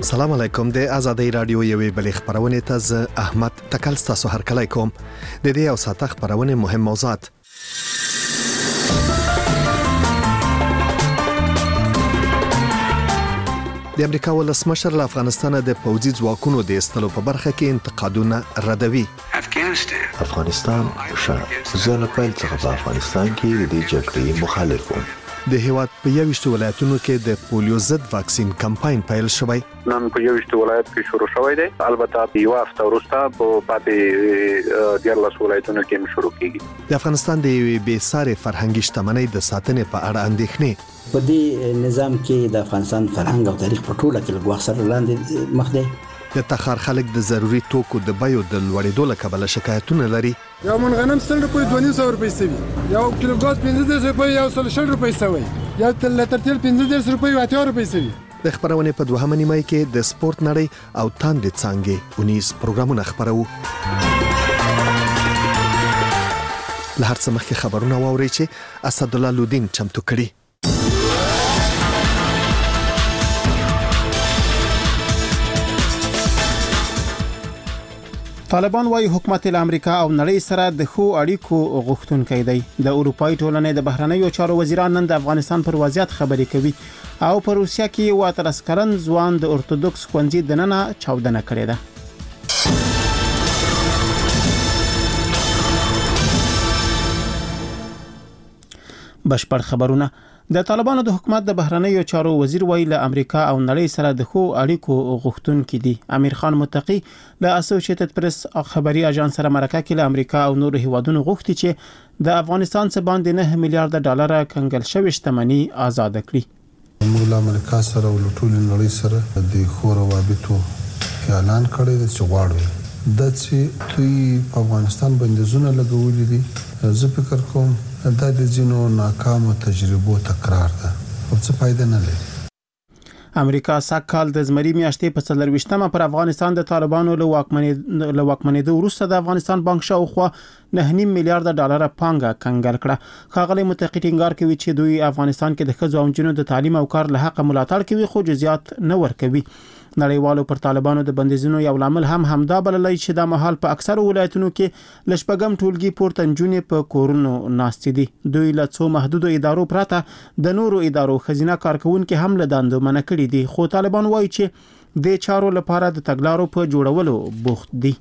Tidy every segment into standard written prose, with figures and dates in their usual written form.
السلام علیکم د آزادۍ رادیو یوې بلې خبرونه ته ز احمد تکل تاسو هر کله کوم د دې او ساته خبرونه مهم موضوعات د امریکا ولسمشر له افغانستان د پوځي ځواکونو د استلو په برخه کې انتقادونه ردوي. افغانستان زه پیل څخه په افغانستان کې د دې جګړې مخالف وم. د هیواد په 21 ولایتونو کې د پولیو ضد واکسین کمپاین پیل شوی. نن په 21 ولایت کې شروع شوی دی. البته یو هفته وروسته په پاتې 14 ولایتونو کې شروع کیږي. د افغانستان د بې ساري فرهنګي شتمنۍ د ساتنې په اړه اندېښنې په دې نظام کې د افغانستان فرهنګ او تاریخ په ټوله کې لږ سره لاندې مخ دی. د تخار خلک د ضروري توکو د بیو د لوړېدو له کبله شکایتونه لري. یو من غنم 100 روپۍ 200 روپۍ سوي، یو کیلو ګاز 15 روپۍ، یو 100 روپۍ سوي، یو لتر تیل 15 روپۍ 80 روپۍ سوي. د خبرونه په دوهمه نیمه کې د سپورت نړۍ او تاندې څنګه اونیز پروګرامونه خبرو. له هر څه مخکې خبرونه واوري چې اسد الله لودین چمتو کړي. طالبان وايي حکومت امریکا او نړۍ سره د خو اړیکو غوښتونکي دی. د اروپای ټولنې د بهرنیو چارو وزیران نن د افغانستان پر وضعیت خبرې کوي او په روسیا کې یو اتلسکرن ځوان د ارتودوکس ښوونځي دننه چاودنه کړې ده. بشپړ خبرونه. د طالبانو د حکومت د بهرنیو چارو وزیر ویل له امریکا او نړۍ سره د خو اړیکو غوښتونکي دي. امیر خان متقی له اسوسییټډ پریس خبري اژانس سره مرکه کې له امریکا او نورو هیوادونو غوښتي چې د افغانستان څخه باندې 9 میلیارډ ډالر کنګل شوی شتمنۍ آزاد کړي. موږ له امریکا سره او ټول نړۍ سره د خو روابطو اعلان کړی دی چې غواړي د چې دوی په افغانستان باندې زونه لګولې دي. زه فکر کوم دا د ځینو ناکامو تجربو تکرار ده او څه فائدہ نه لري. امریکا سږکال د زمري میاشتې په 24مه پر افغانستان د طالبانو له واکمنېدو وروسته د افغانستان بانک شاوخوا 9.5 میلیارډ ډالر پانګه کنګل کړه. ښاغلي متقی ټینګار کوي چې دوی افغانستان کې د ښځو او نجونو د تعلیم او کار له حق ملاتړ کوي خو جزئیات نه ورکوي. نړیوالو پر طالبانو د بندیزونو یو لامل هم همدا بللی چې د مهال په اکثر ولایتونو کې لشپګم ټولګي پورته نجونې په کورونو ناستې دي. دوی له څو محدودو ادارو پراته د نورو ادارو خزینه کارکونکو هم له دندو منع کړي دي خو طالبان وایي چې د چارو لپاره د تګلارو په جوړولو بوخت دي.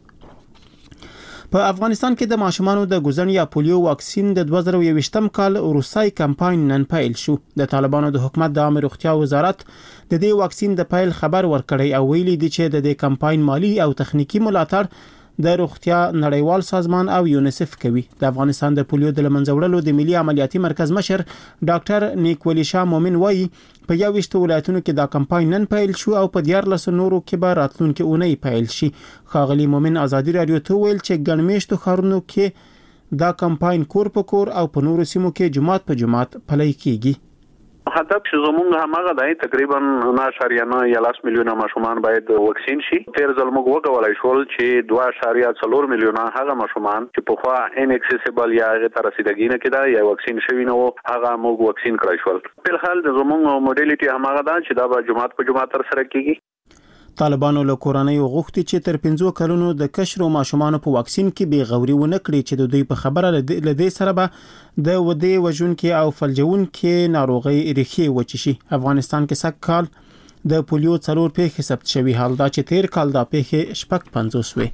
په افغانستان کې د ماشومانو د ګوزن یا پولیو واکسین د 2021م کال روسي کمپاین نن پیل شو. د طالبانو د حکومت د عامه روغتیا وزارت د دې واکسین د پیل خبر ورکړی او ویلي دي چې د دې کمپاین مالی او تخنیکی ملاتړ د روغتیا نړیوال سازمان او یونیسف کوي. د افغانستان د پولیو د لمنځوړلو د ملي عملیاتي مرکز مشر ډاکټر نیکولی شاه مومن وایي په 21 ولایتونو کې دا کمپاین نن پیل شو او په 14 نورو کې به راتلونکي اونۍ پیل شي. ښاغلي مومن ازادي رادیو ته ویل چې ګڼمېشتو ښارونو کې دا کمپاین کور په کور او په نورو سیمو کې جماعت په جماعت پلی کیږي. هدف چې زموږ همغه دی تقریبا 9.9 میلیونه ماشومان باید واکسین شي. تیر ځل موږ وکولای شول چې 2.4 میلیونه هغه ماشومان چې په خوا ان اکسیسیبل یا هغه تر رسیدګي نه کېده یا واکسین شوی نه وو هغه موږ واکسین کړی شول. په حال د زموږ موډیلیټي همغه ده چې دا به جماعت په جماعت تر سره کیږي. طالبانو له کورنۍ غوښتي چې تر 15 کلونو د کشر او ماشومان په واکسین کې بې غوري ونه کړي چې د دوی په خبره لدې سره به د ودې وژونکو او فلجونکو ناروغي ریښې وچی شي. افغانستان کې سږکال د پولیو 4 پیښې ثبت شوي حال دا چې تیر کال دا پیښې 50 وي.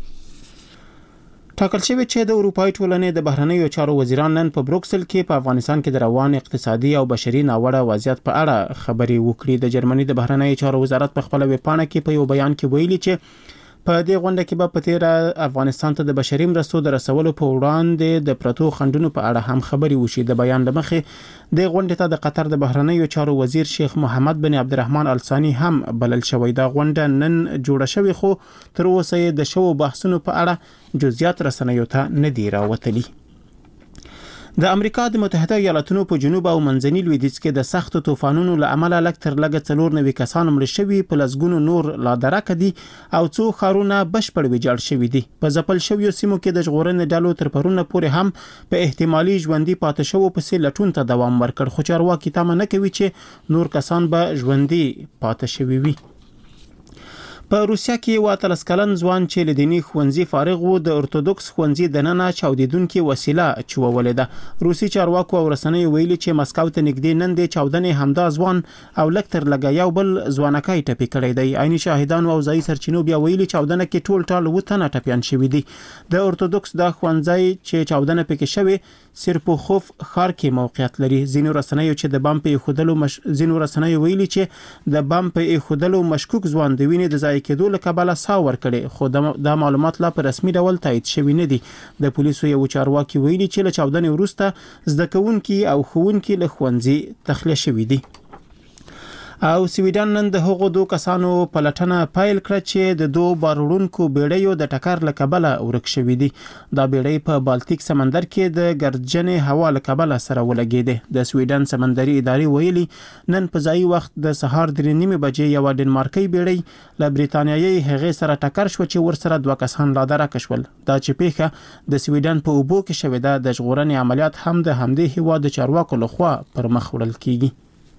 ټاکل شوی چې د اروپای ټولنې د بهرنیو چارو وزیران نن په بروکسل کې په افغانستان کې د روان اقتصادي او بشري ناوړه وضعیت په اړه خبرې وکړي. د جرمني د بهرنیو چارو وزارت په خپل ویبپاڼه کې په یو بیان کې ویلي چې په دې غونډه کې به په تیر افغانستان ته د بشري مرستو د رسولو په وړاندې د پرتو خندونو په اړه هم خبرې وشي. د بیان لمخې د غونډې ته د قطر د بهرنیو چارو وزیر شیخ محمد بن عبدالرحمن الثانی هم بلل شوی. دا غونډه نن جوړه شوې خو تر اوسه د شو بحثونو په اړه جزئیات رسنیو ته نه دی راوتلي. د امریکا د متحده ایالاتونو په جنوب او منځني لویدیځ کې د سخت طوفانونو له امله لږ تر لږه 4 کسان مړه شوي په لسګونو نور لا درکه دي او څو ښارونه بشپړ ویجاړ شوي دي. په ځپل شویو سیمو کې د ژغورنې ډلو تر پرونه پورې هم په احتمالي ژوندۍ پاتې شوو پسې لټون ته دوام ورکړ خو چارواکي تمه نه کوي چې نور کسان به ژوندۍ پاتې شوي وي. په روسیا کې یو 13 کلن ځوان چې له دیني ښوونځي فارغ و د ارتودوکس ښوونځي دننه چاودیدونکې وسیله چولې ده. روسي چارواکو او رسنیو ویلي چې مسکو ته نږدې نن د چاودنې همدا ځوان او لکتر لګا یو بل ځوانکای ټپي کړی دی. عیني شاهدان او ځای سرچینو بیا ویلي چاودنه کې ټول ټال وتنه ټپيان شوي دي. د ارتودوکس د ښوونځي چې چاودنه پکې شوی سرپوخوف ښار کې موقعیت لري. ځینو رسنیو چې د بم په ایښودلو ځینو رسنیو ویلي چې د بم په ایښودلو مشکوک ځوان د وینې د ضایع کېدو له کبله ساه ورکړي، خو دا معلومات لا په رسمي ډول تایید شوي نه دي. د پولیسو یو چارواکي ویلي چې له چاودنې وروسته زده کوونکي او ښوونکي له ښوونځي تخلیه شوي دي. او سویډن نن د هغو دوه کسانو پلټنه پیل کړه چې د دوه باروړونکو بیړیو د ټکر له کبله ورک شوي دي. دا بیړۍ په بالتیک سمندر کې د ګردجنې هوا له کبله سره ولګېدې. د سویډن سمندري ادارې ویلي نن په ځایي وخت د سهار 3:30 بجې یو ډنمارکي بیړۍ له بریتانیایي هغې سره ټکر شو چې ورسره دوه کسان لا درک شول. دا چې پیښه د سویډن په اوبو کې شوې ده. د ژغورنې عملیات هم د همدې هیواد د چارواکو لخوا پر مخ وړل کیږي.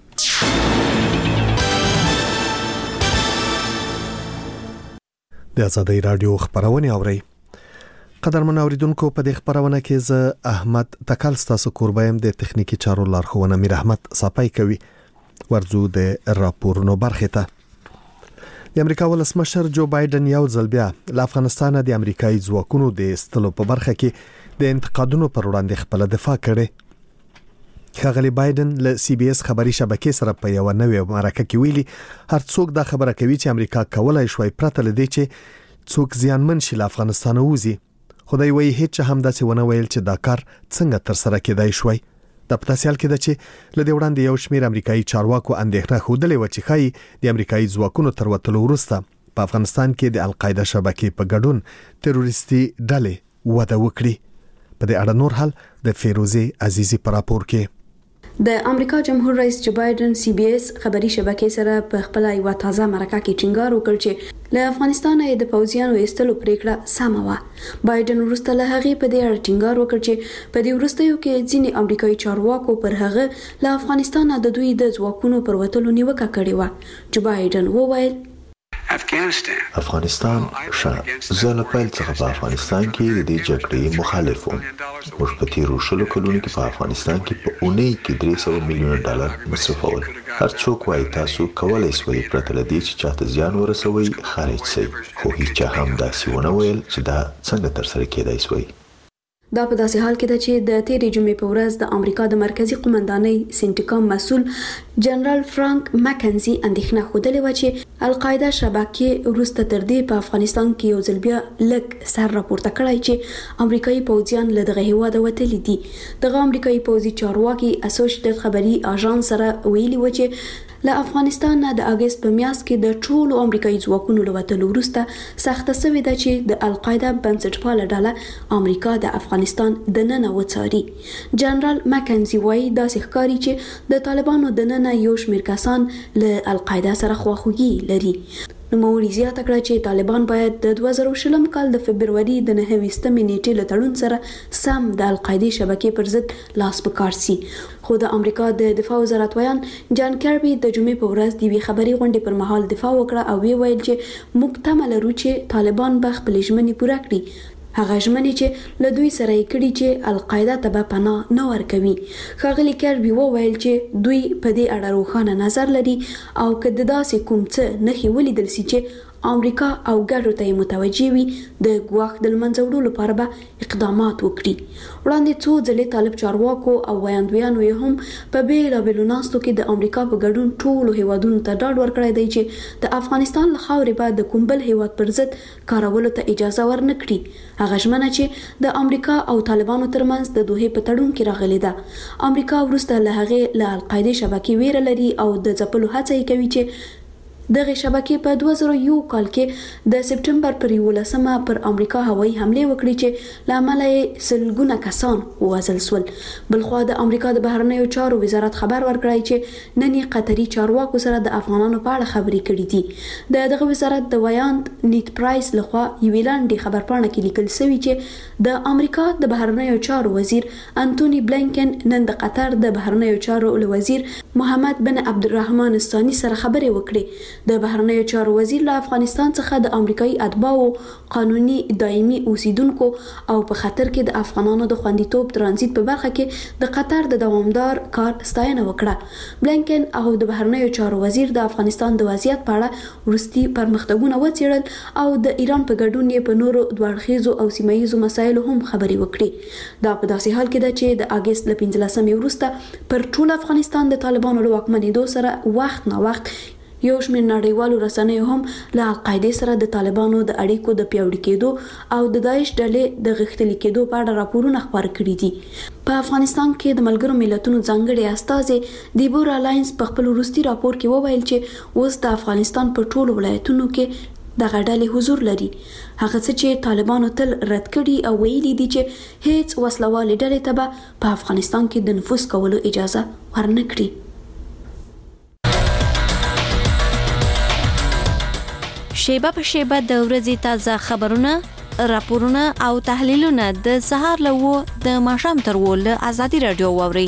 د آزادۍ رادیو خبرونه اوري. قدرمن اوریدونکو په دې خبرونه کې زه احمد تکل ستاسو کوربایم د تخنیکی چارو لارښوونه میر احمد صاپای کوي. ورځو د راپورونو برخه ته. د امریکا ولسمشر جو بایدن یو ځل بیا له افغانستان د امریکایي ځواکونو د استلو په برخه کې د انتقادونو پر وړاندې خپل دفاع کړې. ښاغلی بایدن له سی بي اس خبري شبکې سره په یو نوې مرکه کې ویلي هر څوک دا خبره کوي چې امریکا کولای شوی پرته لدی چې څوک زیانمن شي له افغانستان وځي. خدای وایي هیڅ هم داسې ونه ویل چې دا کار څنګه تر سره کېدای شوی. د پتاسیال کې ده چې لدی وړاندې یو شمیر امریکایي چارواکو اندېښنه خوده و چې خای د امریکایي ځواکونو تر وتلو وروسته په افغانستان کې د القاعده شبکې په ګډون تروریستي ډلې وده وکړي. په دې اړه نور حال د فیروزي عزیزی پر راپور کې. د امریکا جمهور رئیس جو بایدن سی بي اس خبري شبکې سره په خپل یو تازه مرکه کې ټینګار وکړ چې له افغانستان د پوځیانو ایستلو پریکړه سمه وه. بایدن وروسته له هغې په دې اړه ټینګار وکړ چې په دې وروستیو کې ځینې امریکایي چارواکو پر هغه له افغانستان د دوی د ځواکونو پر وتلو نیوکه کړې وه. جو بایدن وویل افغانستان زه له پیل څخه په افغانستان کې د دې جګړې مخالف وم. موږ په تیرو 20 کلونو کې په افغانستان کې په اونۍ کې $300 میلیونه مصرفول. هر څوک وايي تاسو کولای شئ پرته له دې چې چاته زیان ورسوي خارج شئ، خو هیڅ هم داسې ونه ویل چې دا څنګه تر سره کېدای شي. دا په داسې حال کې ده چې د تیرې جمعې په ورځ د امریکا د مرکزی قومندانۍ سنټیکام مسؤل جنرال فرانک مکنزي اندېښنه خوده و چې القاعده شبکې وروسته تر دې په افغانستان کې یو ځل بیا لږ سر راپورته کړی چې امریکایي پوځیان له دغه هیواده وتلي دي. دغه امریکایي پوځي چارواکي اسوسییټډ خبري اژانس سره ویلي و چې له افغانستان نه د اگست په میاشت کې د ټولو امریکایي ځواکونو له وتلو وروسته سخته شوې ده چې د القاعده بنسټپاله ډله امریکا د افغانستان دننه وڅاري. جنرال مکنزي وایي داسې ښکاري چې د طالبانو دننه یو شمېر کسان له القاعده سره خواخوږي لري. نوموړي زیاته کړه چې طالبان باید د 2020 کال د فبروري د 29 نیټې له تړون سره سم د القاعده شبکې پر ضد لاس په کار سي. خو د امریکا د دفاع وزارت ویان جان کاربي د جمعې په ورځ د وی خبري غونډې پر مهال دفاع وکړه او ویل چې موږ تمه لرو چې طالبان به خپل ژمنې پوره کړي. هغه ژمنې چې له دوی سره یې کړي چې القاعده ته به پناه نه ورکوي. ښاغلي کاربي وویل چې دوی په دې اړه روښانه نظر لري او که د داسې کوم څه نښې ولیدل سي چې امریکا او ګټو ته متوجي وي د ګواښ د لمنځه وړلو لپاره به اقدامات وکړي. وړاندې څو ځلې طالب چارواکو او ویاندویانو یې هم په بېلابېلو ناستو کې د امریکا په ګډون ټولو هیوادونو ته ډاډ ورکړی دی چې د افغانستان له خاورې به د کوم بل هیواد پر ضد کارولو ته اجازه ورنه کړي. هغه ژمنه چې د امریکا او طالبانو ترمنځ د دوحې په تړون کې راغلې ده. امریکا وروسته له هغې له القاعده شبکې ویره لري او د ځپلو هڅه یې کوي چې دغه شبکې په 2001 کال کې د سپټمبر پر 11 پر امریکا هوایي حمله وکړي چې لامل یې سلګونه کسان ووژل شول. بلخوا د امریکا د بهرنیو چارو وزارت خبر ورکړی چې نن یې قطري چارواکو سره د افغانانو په اړه خبرې کړې دي. دغه وزارت د ویاند نیت پرایس لخوا یو لاندې خبرپاڼه کې لیکل شوی چې د امریکا د بهرنیو چارو وزیر انټونی بلینکن نن د قطر د بهرنیو چارو وزیر محمد بن عبدالرحمن الثاني سره خبرې وکړې. د بهرنیو چارو وزیر له افغانستان څخه د امریکایي اتباعو قانوني دایمي اوسیدونکو او په خطر کې د افغانانو د خوندیتوب ترانزیت په برخه کې د قطر د دوامدار کار ستاینه وکړه. بلینکن او د بهرنیو چارو وزیر د افغانستان د وضعیت په اړه وروستي پرمختګونه وڅېړل او د ایران په ګډون یې په نورو دوړخیزو او سیمایي مسایلو هم خبرې وکړي. دا په داسې حال کې ده چې د اگست ل 15 وروسته پر ټول افغانستان د طالبانو له واکمنېدو سره وخت نه وخت یو شمېر نړیوالو رسنیو هم له القاعده سره د طالبانو د اړیکو د پیاوړي کېدو او د داعش ډلې د غښتلي کېدو په اړه راپورونه خپاره کړي دي. په افغانستان کې د ملګرو ملتونو ځانګړي استازي دیبورا لاینز په خپل وروستي راپور کې وویل چې اوس د افغانستان په ټولو ولایتونو کې د غډلې حضور لري. هغه څه چې طالبانو تل رد کړي او ویلي دي چې هیڅ وسلوالې ډلې ته به په افغانستان کې د نفوذ کولو اجازه ورنکړي. شیبه په شیبه د ورځې تازه خبرونه، راپورونه او تحلیلونه د سهار له 9 د ماښام تر 10 له ازادي رادیو واوري.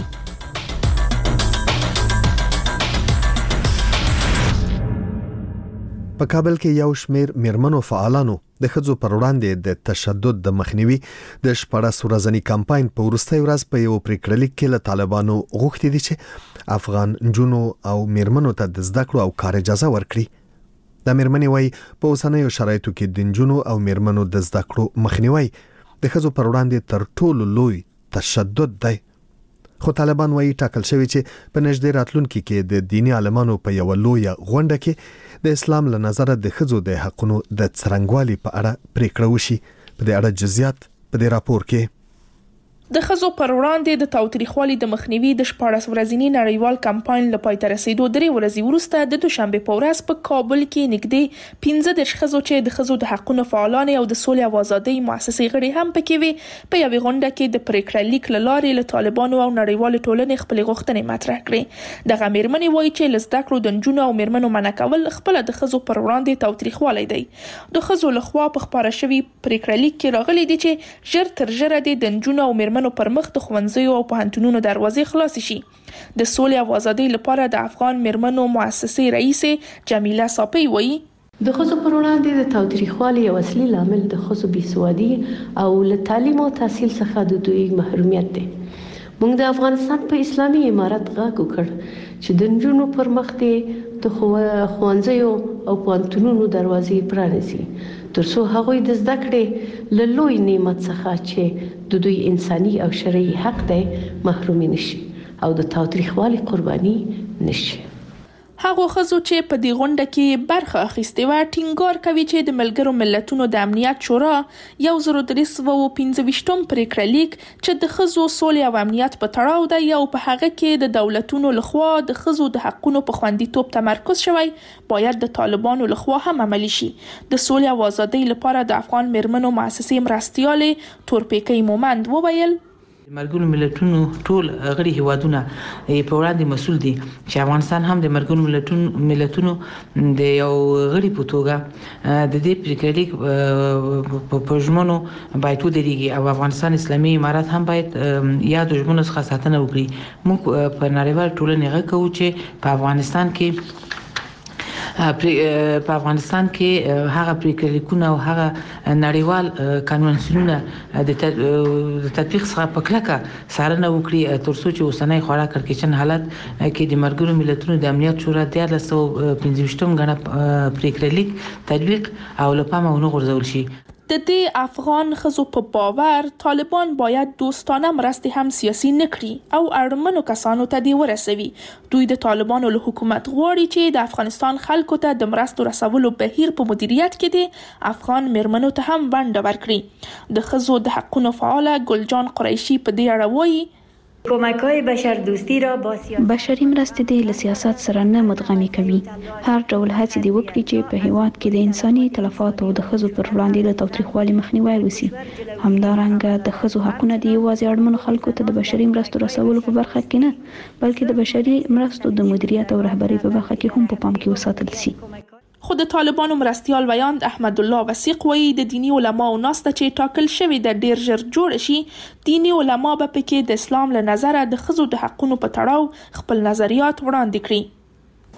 په کابل کې یو شمېر میرمنو فعالانو د ښځو پر وړاندې د تشدد د مخنیوي د 14 ورځنی کمپاین په وروستۍ ورځ په یو پریکړلیک کې له طالبانو غوښتي دي چې افغان جنونو او میرمنو ته د زده کړو او کار اجازه ورکړي. د میرمنې وای په اوسنیو شرایطو کې د جنونو او میرمنو د زده کړو مخنیوي د ښځو پر وړاندې تر ټولو لوی تشدد دی. خو طالبان وایي ټاکل شوی چې په نږدې راتلونکي کې د دیني عالمانو په یو لوی غونډه کې د اسلام له نظره د ښځو د حقونو د څرنګوالي په اړه پریکړه وشي. په دې اړه جزئیات په دې راپور کې. د ښځو پر وړاندې د تاوتریخوالي د مخنیوي د 14 ورځنی نړیوال کمپاین له پای ته رسیدو 3 ورځې وروسته د دوشنبه په ورځ په کابل کې نږدې 15 ښځو چې د ښځو د حقونو فعالان او د سولې او ازادۍ مؤسسې غړي هم پکې وي په یوې غونډه کې د پریکړه لیک له لارې له طالبانو او نړیوال ټولنې خپل غوښتنې مطرح کړې. دغه میرمنې وایي چې لزده کړو د نجونو او میرمنو منع کول خپل د ښځو پر وړاندې تاوتریخوالی دی. د ښځو لخوا په خپاره شوی پریکړه لیک کې راغلي دي چې ژر تر ژره د نجونو او میرمنو پر مخ د ښوونځیو او پوهنتونونو دروازې خلاص شي. د سولې او ازادۍ لپاره د افغان میرمنو مؤسسې رئیس جمیله صاپی وایي د ښځو پر وړاندې د تاوتریخوالي یو اصلي لامل د ښځو بېسوادي او له تعلیم او تحصیل څخه د دوی محرومیت دی. موږ د افغانستان په اسلامي امارت غږ وکړ چې د نجونو پر مخ د ښوونځیو او پوهنتونونو دروازې پرانیزي ترڅو هغوی د زده کړې له لوی نعمت څخه چې د دوی انساني او شرعي حق دی محروم نشي او د تاوتریخوالي قرباني نشي. هغه ښځو چې په دې غونډه کې برخه اخیستې و ټینګار کوي چې د ملګرو ملتونو د امنیت شورا 1325 پریکړه لیک چې د ښځو سولې او امنیت په تړاو دی او په هغه کې د دولتونو لخوا د ښځو د حقونو په خوندیتوب تمرکز شوی باید د طالبانو لخوا هم عملي شي. د سولې او ازادۍ لپاره د افغان میرمنو مؤسسې مرستیالې تورپیکۍ مومند وویل مرګونو ملتونو ټول غړي هیوادونه په وړاندې مسؤل دي چې افغانستان هم د مرګونو ملتونو د یو غړي په توګه د دې پریکړې په ژمنو باید ودرېږي او افغانستان اسلامي امارات هم باید یا د ژمنو څخه ساتنه وکړي. موږ په نړیوال ټولنې غږ کوو چې په افغانستان کې هغه پریکړلیکونه او هغه نړیوال قانونونه د تطبیق څخه په کلکه څارنه وکړي ترڅو چې اوسنۍ خورا کړکېچن حالت کې د ملګرو ملتونو د امنیت شورا 1325 غنه پریکړلیک تطبیق او له پامه ونه غورځول شي. د دې افغان ښځو په باور طالبان باید دوستانه مرستې هم سیاسي نکړي او اړمنو کسانو ته دې ورسوي. دوی د طالبانو له حکومت غواړي چې د افغانستان خلکو ته د مرستو رسولو بهیر په مدیریت کې د افغان میرمنو ته هم ونډه ورکړي. د ښځو د حقونو فعاله ګلجان قریشي په دې اړه وایي کمک‌های بشردوستی را با بشري مرستې د له سیاست سره نه مدغمي کوي. هر ډول هڅې دې وکړي چې په هیواد کې د انساني تلفاتو او د ښځو پر وړاندې د تاوتریخوالي مخنیوی وشي. همدارنګه د ښځو حقونه د یوازې اړمنو خلکو ته د بشري مرستو رسولو په برخه کې نه بلکې د بشري مرستو د مدیریت او رهبرۍ په برخه کې هم په پام کې وساتل شي. خو د طالبانو مرستیال ویاند احمد الله وثیق وایي د دینی علماو ناسته چې ټاکل شوی د ډیر ژر جوړ شي دینی علما به پکې د اسلام له نظره د ښځو د حقونو په تړاو خپل نظریات وړاندې کړي.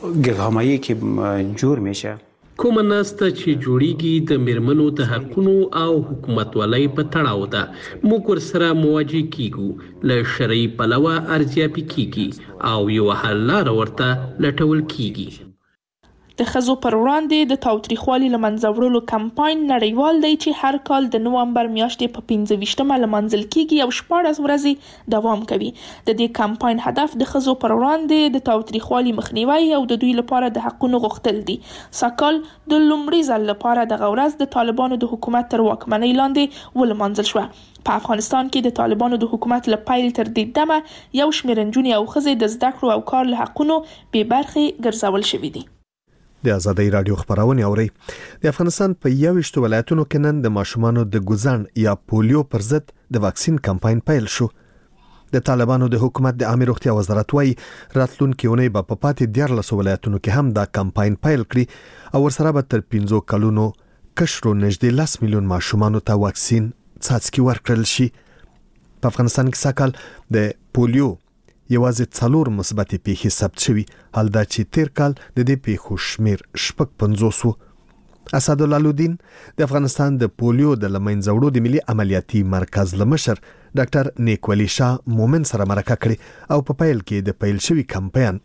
گرهمایی که جور میشه. کومه ناسته چې جوړیږي د میرمنو د حقونو او حکومتولۍ په تړاو ده. موږ ورسره مواجه کیږو، له شرعي پلوه ارزیابي کیږي او یو حل لاره ورته لټول کیږي. د ښځو پر وړاندې د تاوتریخوالي له منځه وړلو کمپاین نړیوال دی چې هر کال د نومبر میاشتې په 15مه لمانځل کیږي او 14 ورځې دوام کوي. د دې کمپاین هدف د ښځو پر وړاندې د تاوتریخوالي مخنیوي او د دوی لپاره د حقونو غوښتل دي. ساکال د لومړي ځل لپاره دغه ورځ د طالبانو د حکومت تر واکمنۍ لاندې ولمانځل شوه. په افغانستان کې د طالبانو د حکومت له پیل تر دې دمه یو شمېر نجونې او ښځې د زده کړو او کار له حقونو بې برخې ګرځول شوي دي. د آزادۍ رادیو خبرونه اوري. د افغانستان په 21 ولایتونو کې نن د ماشومانو د ګوزن یا پولیو پر ضد د واکسین کمپاین پیل شو. د طالبانو د حکومت د عامه روغتیا وزارت وايي راتلونکي اونۍ په پاتې 14 ولایتونو کې هم دا کمپاین پیل کړي او ورسره به تر 15 کلونو کشرو نږدې 10 میلیون ماشومانو ته واکسین څاڅکي ورکړل شي. په افغانستان کې ساکال د پولیو یوازې 4 مثبت پیښې ثبت شوي، حال دا چې تیر کال د دې پیښو شمیر 50 وو. اسد الله الدین د افغانستان د پولیو د لمنځه وړو د ملي عملیاتي مرکز لمشر ډاکټر نیکولي شاه مومن سره مرکه کړې او په پیل کې د پیل شوی کمپاین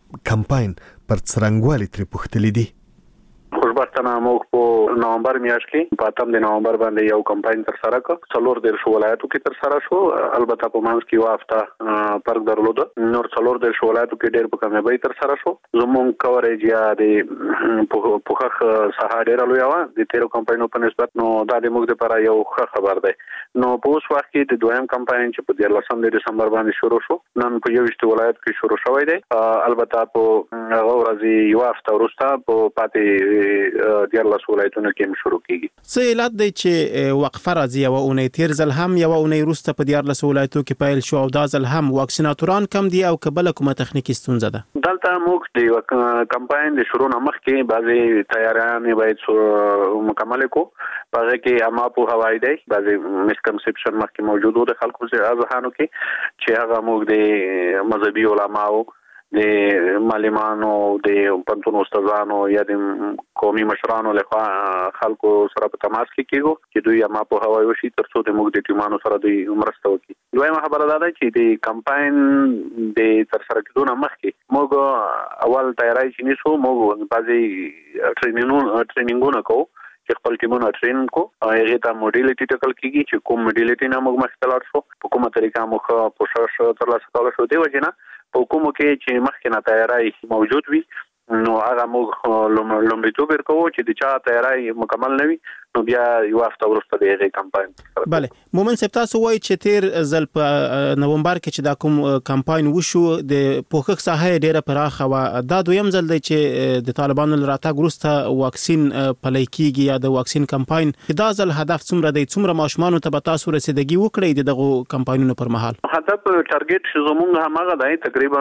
پر څرنګوالي تر پوښتلې دي. خوشبختانه موږ په نومبر میاشت کې په 8 نومبر باندې یو کمپاین تر سره کړ. څلور د ولایتو کې تر سره شو، البته په منځ کې وافته فرق درلود. نور څلور د ولایتو کې ډېر په کمیابۍ تر سره شو. زموږ کوریج یا د پوخخ ساحه ډېر لوی و د تیرو کمپاینونو په نسبت. نو دا د موږ لپاره یو ښه خبر دی. نو په اوس وخت کې د دویم کمپاین چې په 13 دسمبر باندې شروع شو، نن په 21 ولایت کې شروع شوی دی. البته په هغه ورځ یو هفته وروسته په پاتې 14 ولایتونو کې شروع کیږي. څه علت دی چې وقفه راځي او اونۍ تیر ځل هم یو اونۍ وروسته په 14 ولایتونو کې پیل شو او دا ځل هم واکسیناتوران کم دي او کبل کومه تخنیکی ستونزه ده؟ دلته موږ د کمپاین د شروع نه مخکې بعضي تیاریانې باید مکمل کو. په کې اما په هوای دی بعضي مسکنسپشن مخکې موجود و د خلکو ذهنو کې چې هغه موږ د مذهبي علماو د معلمانو د پنځونو استادانو یا د قومي مشرانو لخوا خلکو سره په تماس کې کېږو چې دوی اما په هوای وشي ترڅو د موږ د ټیمانو سره دوی مرسته وکړي. دویمه خبره دا ده چې د کمپاین د تر سره کېدو نه مخکې موږ اول تیاری چې نیسو، موږ بعضي ټرینینګونه کوو چې خپل ټیمونه ټرین کو. هغه ته موډیلیټي ټاکل کیږي چې کوم موډیلیټي نه موږ مخکې لاړ شو، په کومه طریقه موږ پوښښ ترلاسه کول شو. دی وجه نه په کومو کې چې مخکې نه تیاری موجود وي نو هغه موږ لومړیتوب ورکوو چې د چا تیاری مکمل نه وي نو بیا یو هفته وروسته د هغې کمپاین. بله مومن صاحب، تاسو وایي چې تیر ځل په نومبر کې چې دا کوم کمپاین وشو د پوښښ ساحه ډیره پراخه وه. دا دویم ځل دی چې د طالبانو له راتګ وروسته واکسین پلی کیږي یا د واکسین کمپاین. دا ځل هدف څومره دی؟ څومره ماشومانو ته به تاسو رسیدګي وکړئ د دغو کمپاینونو پر مهال؟ هدف ټارګټ زموږ هماغه دی، تقریبا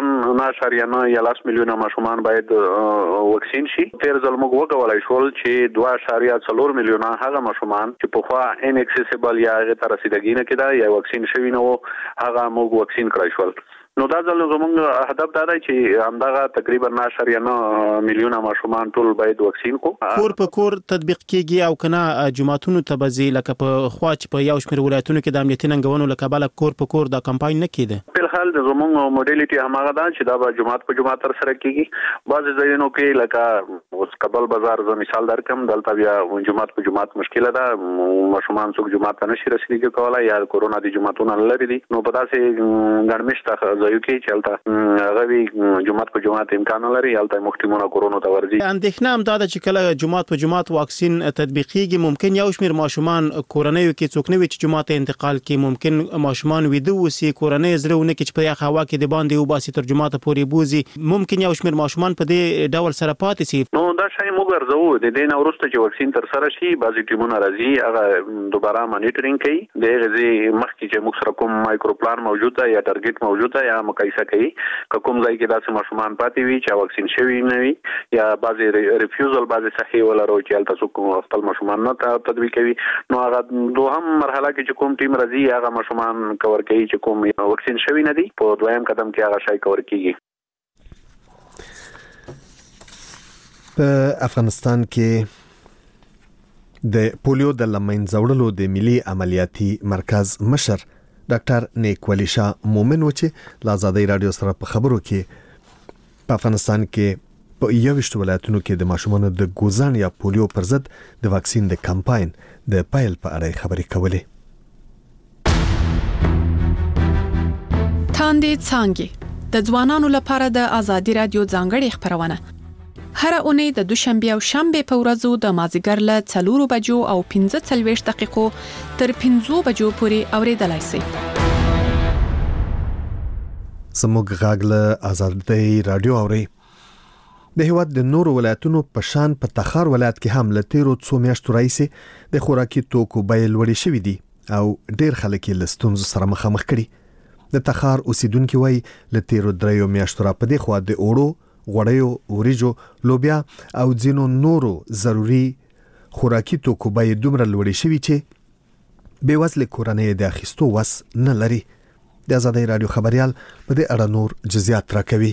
9.9 میلیونه ماشومان باید واکسین شي. تیر ځل موږ وکولای شول چې 2.4 میلیونه هغه ماشومان چې په خوا ان اکسیسیبل یا هغه ته رسیدګي نه کېده یا واکسین شوی نه وو هغه موږ واکسین کړای شول. نو دا ځل زموږ هدف دا دی چې همدغه تقریبا 9.9 میلیونه ماشومان ټول باید واکسین کو. کور په کور تطبیق کیږي او کنه جماعتونو ته بزی لکه په خوا چې په یو شمېر ولایتونو کې د امنیتي ننګونو لکه بل کور په کور دا کمپاین نه کیده؟ په حال د زموږ موډیلیټي هماغه ده چې دا به جماعت په جماعت تر سره کیږي. بعض ځایونو کې لکه اوس کابل بازار ز مثال درکم، دلته بیا جماعت په جماعت مشکله ده، ماشومان څوک جماعت ته نشي رسیدګي کولای یا کورونا دي جماعتونه لري دي. نو په داسې ګڼمشته ځایو کې چلته غوي جماعت په جماعت امکان لري البته محتمونه کورونا ته ورځي. اندېښنه هم دا ده چې کله جماعت په جماعت واکسین تطبیقيږي ممکن یو شمېر ماشومان کورنۍ کې څوک نه وي چې جماعت انتقال کې، ممکن ماشومان ویده وسی کورنۍ زرهونه کې چې په یخ هوا کې د باندې وباسي تر جماعت پورې بوزي، ممکن یو شمېر ماشومان په دې ډول سره پاتې شي. نو دا شای موږ ورځو د دې نه وروسته چې واکسین تر سره شي بعضي ټیمونه راځي هغه دوباره مانیټرینګ کوي. د غزي مخکې چې موږ سره کوم مایکرو پلان موجود ده یا ټارګټ موجود ده یا مقایسه کوي کوم ځای کې داسې ماشومان پاتې وي چې واکسین شوی نه وي یا بعضي ریفیوزل بعضي صحیح ولرو چې البته کوم خپل ماشومان نه تطبیق کوي. نو هغه دوهم مرحله کې چې کوم ټیم راځي هغه ماشومان کور کوي چې کوم واکسین شوی نه دي، په دویم قدم کې هغه شای کور کیږي. په افغانستان کې د پولیو د لمنځوړلو د ملي عملیاتي مرکز مشر ډاکټر نیک ولی شاه مومن و چې له آزادۍ رادیو سره په خبرو کې په افغانستان کې په 21 ولایتونو کې د ماشومانو د ګوزن یا پولیو پر ضد د واکسین د کمپاین د پایل په اړه خبرې کولې. تاندې څانګې د ځوانانو لپاره د آزادۍ رادیو ځانګړې خبرونه هر اونۍ د دوشنبه او شنبه په ورځو د مازیګر له 4 بجو او 15 دقیقو تر 5 بجو پورې اوریدلای شئ. سموږ غاګله آزادۍ رادیو اوري. د هیواد د نورو ولایتونو په شان په تخار ولایت کې هم له 13 میاشتو راځي د خوراکي توکو بیې لوړې شوې دي او ډېر خلک یې له ستونزو سره مخامخ کړي. د تخار اوسیدونکو وایي له 13 میاشتو را پدې خو د اوړو غوړیو، وریجو، لوبیا او ځینو نورو ضروری خوراکي توکو بیې دومره لوړې شوې چې بېوزله کورنۍ د اخیستو وس نه لري. د آزادۍ رادیو خبريال په دې اړه نور جزئیات راکوي.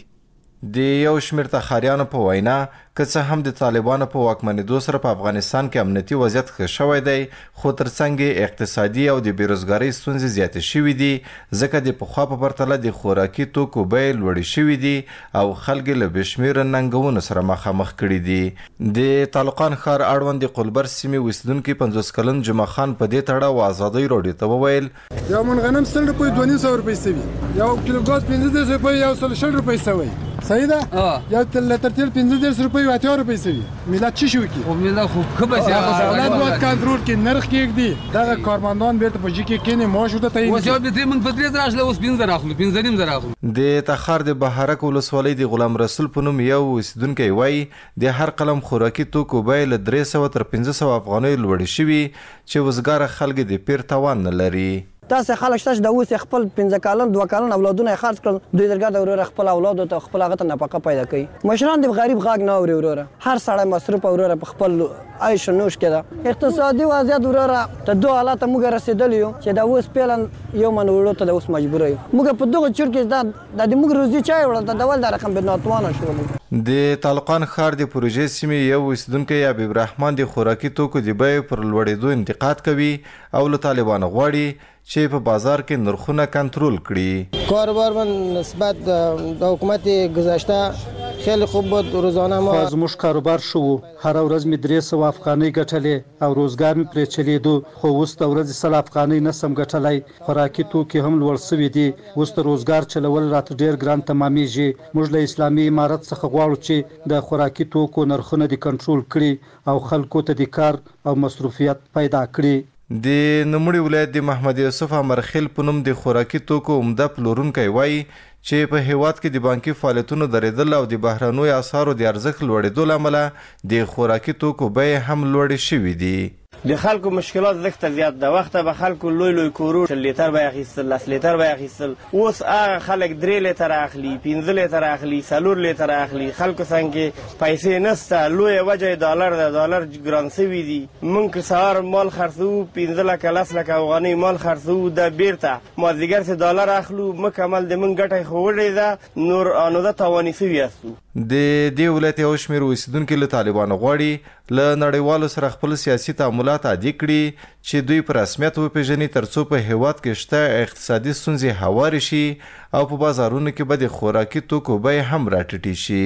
د یو شمېر تخاریانو په وینا که څه هم د طالبانو په واکمنېدو سره په افغانستان کې امنیتي وضعیت ښه شوی دی، خو ترڅنګ اقتصادي او د بیروزګارۍ ستونزې زیاتې شوې دي، ځکه د پخوا په پرتله د خوراکي توکو بیې لوړې شوې دي او خلک له بې شمېره ننګونو سره مخامخ کړي دي. د تالقان ښار اړوند د قلبر سیمې اوسیدونکي 50 کلن جمعه خان په دې تړاو آزادۍ رادیو ته وویل: یو من غنم 100 روپۍ 200 روپۍ سوي، یو کیلو ګاز 15 روپۍ، یو 160 روپۍ سوي. صحیح ده؟ یو لتر تیل 15 روپۍ و 80 روپۍ سوي. ملت چی شو کی؟ او ملت خو خبر سي دولت باید کنټرول کړي، نرخ کېږدي. دغه کارمندان بیرته په جې کې کینې معاش ورته تعیین. اوس یو به موږ په 30 راځله اوس 15 راخلو 15 زره راخلو. د تخار د بهارک ولسوالۍ د غلام رسول په نوم یو اوسیدونکی وایي د هر قلم خوراکي توکو بیې له 300 تر 1500 افغانۍ لوړې شوي چې وزګاره خلک د پیر توان نه لري. تاسو خلک شته د اوس خپل 15 کلن 2 کلن اولادونه خرڅ کړل، دوی درګه د وروره خپل اولاد ته خپل هغه نفقه پیدا کوي. مشران د غریب غاګ نه اوري وروره، هر سړی مصرف وروره په خپل عيش نوش کړه. اقتصادي وضعیت وروره ته دوه حالات موږ رسیدلی یو چې د اوس پیلن یو من وړو ته د اوس مجبور یو. موږ په دغه چور کې د موږ روزي چای وړل د ډول د رقم بدناتوانه شو. د طالقان ښار د پروژې سیمې یو اوسیدونکی حبیب رحمان د خوراکي توکو د بیې پر لوړېدو انتقاد کوي او له طالبانو غواړي چې په بازار کې نرخونه کنټرول کړي. کاروبار من نسبت د حکومت گذشته خیلی خوب بود. روزانه ما زموږ کاروبار شو، هر ورځ می 300 افغانۍ ګټلې او روزګار می پرې چلیدو، خو اوس د ورځې 100 افغانۍ نسم ګټلای. خوراکي توکي هم لوړ شوي دي، اوس د روزګار چلول راته ډیر ګران تمامېږي. موږ له اسلامي امارت څخه غواړو چې د خوراکي توکو نرخونه دي کنټرول کړي او خلکو ته د کار او مصروفیت پیدا کړي. د نوموړي ولایت د محمد یوسف امرخیل په نوم د خوراکي توکو عمده پلورونکی وایي چې په هیواد کې د بانکي فعالیتونو درېدل او د بهرنیو اسعارو د ارزښت لوړېدو له امله د خوراکي توکو بیې هم لوړې شوي دي. د خلکو مشکلات زښته زیات ده. وخته به خلکو لوی کورو 1 لیتر به اخیستل، 10 لیتر به اخیستل. اوس هغه خلک 3 لیتر اخلي، 15 لیتر اخلي، 4 لیتر اخلي. خلکو څنګه پیسې نسته، لوی وجه ډالر ده، ډالر ګران شوي دي. موږ که سهار مال خرڅو 15 لکه 10 لکه افغانۍ مال خرڅو، د بیرته مازدیګر سه ډالر اخلو، مکمل د موږ ګټه خو وړې ده، نور انوده توانې شوي یاستو. د دې ولایت یو شمېر اوسیدونکي له طالبانو غواړي له نړیوالو سره خپل سیاسي تعاملات عادي کړي چې دوی په رسمیت وپېژني ترڅو په هیواد کې شته اقتصادي ستونزې هوارې شي او په بازارونو کې به د خوراکي توکو بیې هم راټیټې شي.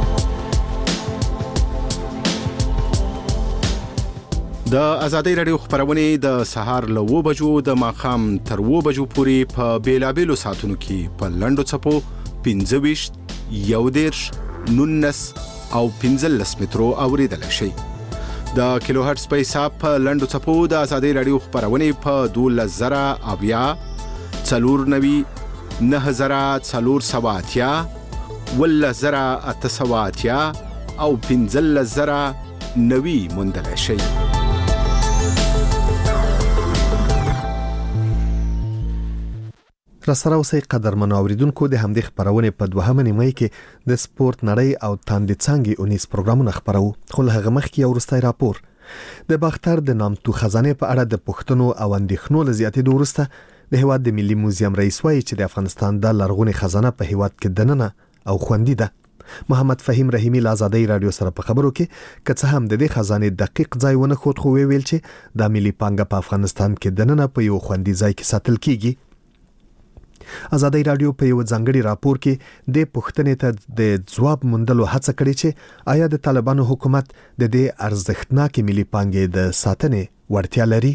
د آزادۍ رادیو خبرونه د سهار له 9 بجو د ماښام تر 9 بجو پورې په بیلابېلو ساعتونو کې په لنډو څپو 15 11 19 او 15 مترو اوریدل شي. د کیلو هرتز په حساب په لنډو څپو د آزادۍ رادیو خبرونه په 12000 490 9480 10880 او 15090 موندل شي. راسره اوسئ قدرمنو اوریدونکو، د همدې خبرونه په 2 نیمه کې د سپورت نړۍ او تاندې څانګې اونیز پروګرامونه خبرو. خو له هغه مخکې یو وروستی راپور د باختر د نامتو خزانې په اړه د پوښتنو او اندېښنو له زیاتېدو وروسته د هیواد د ملي موزیم رئیس وایي چې د افغانستان د لرغونې خزانه په هیواد کې دننه او خوندي ده. محمد فهیم رحیمی له آزادۍ رادیو سره په خبرو کې که څه هم د دې خزانې دقیق ځای ونه ښود خو ویل چې د ملي پانګه په افغانستان کې دننه په یو خوندي ځای کې ساتل کیږي. آزادۍ رادیو په یو ځانګړي راپور کې د پوښتنې ته د ځواب موندلو هڅه کړې چې آیا د طالبانو حکومت د دې ارزښتناکې ملي پانګې د ساتنې وړتیا لري؟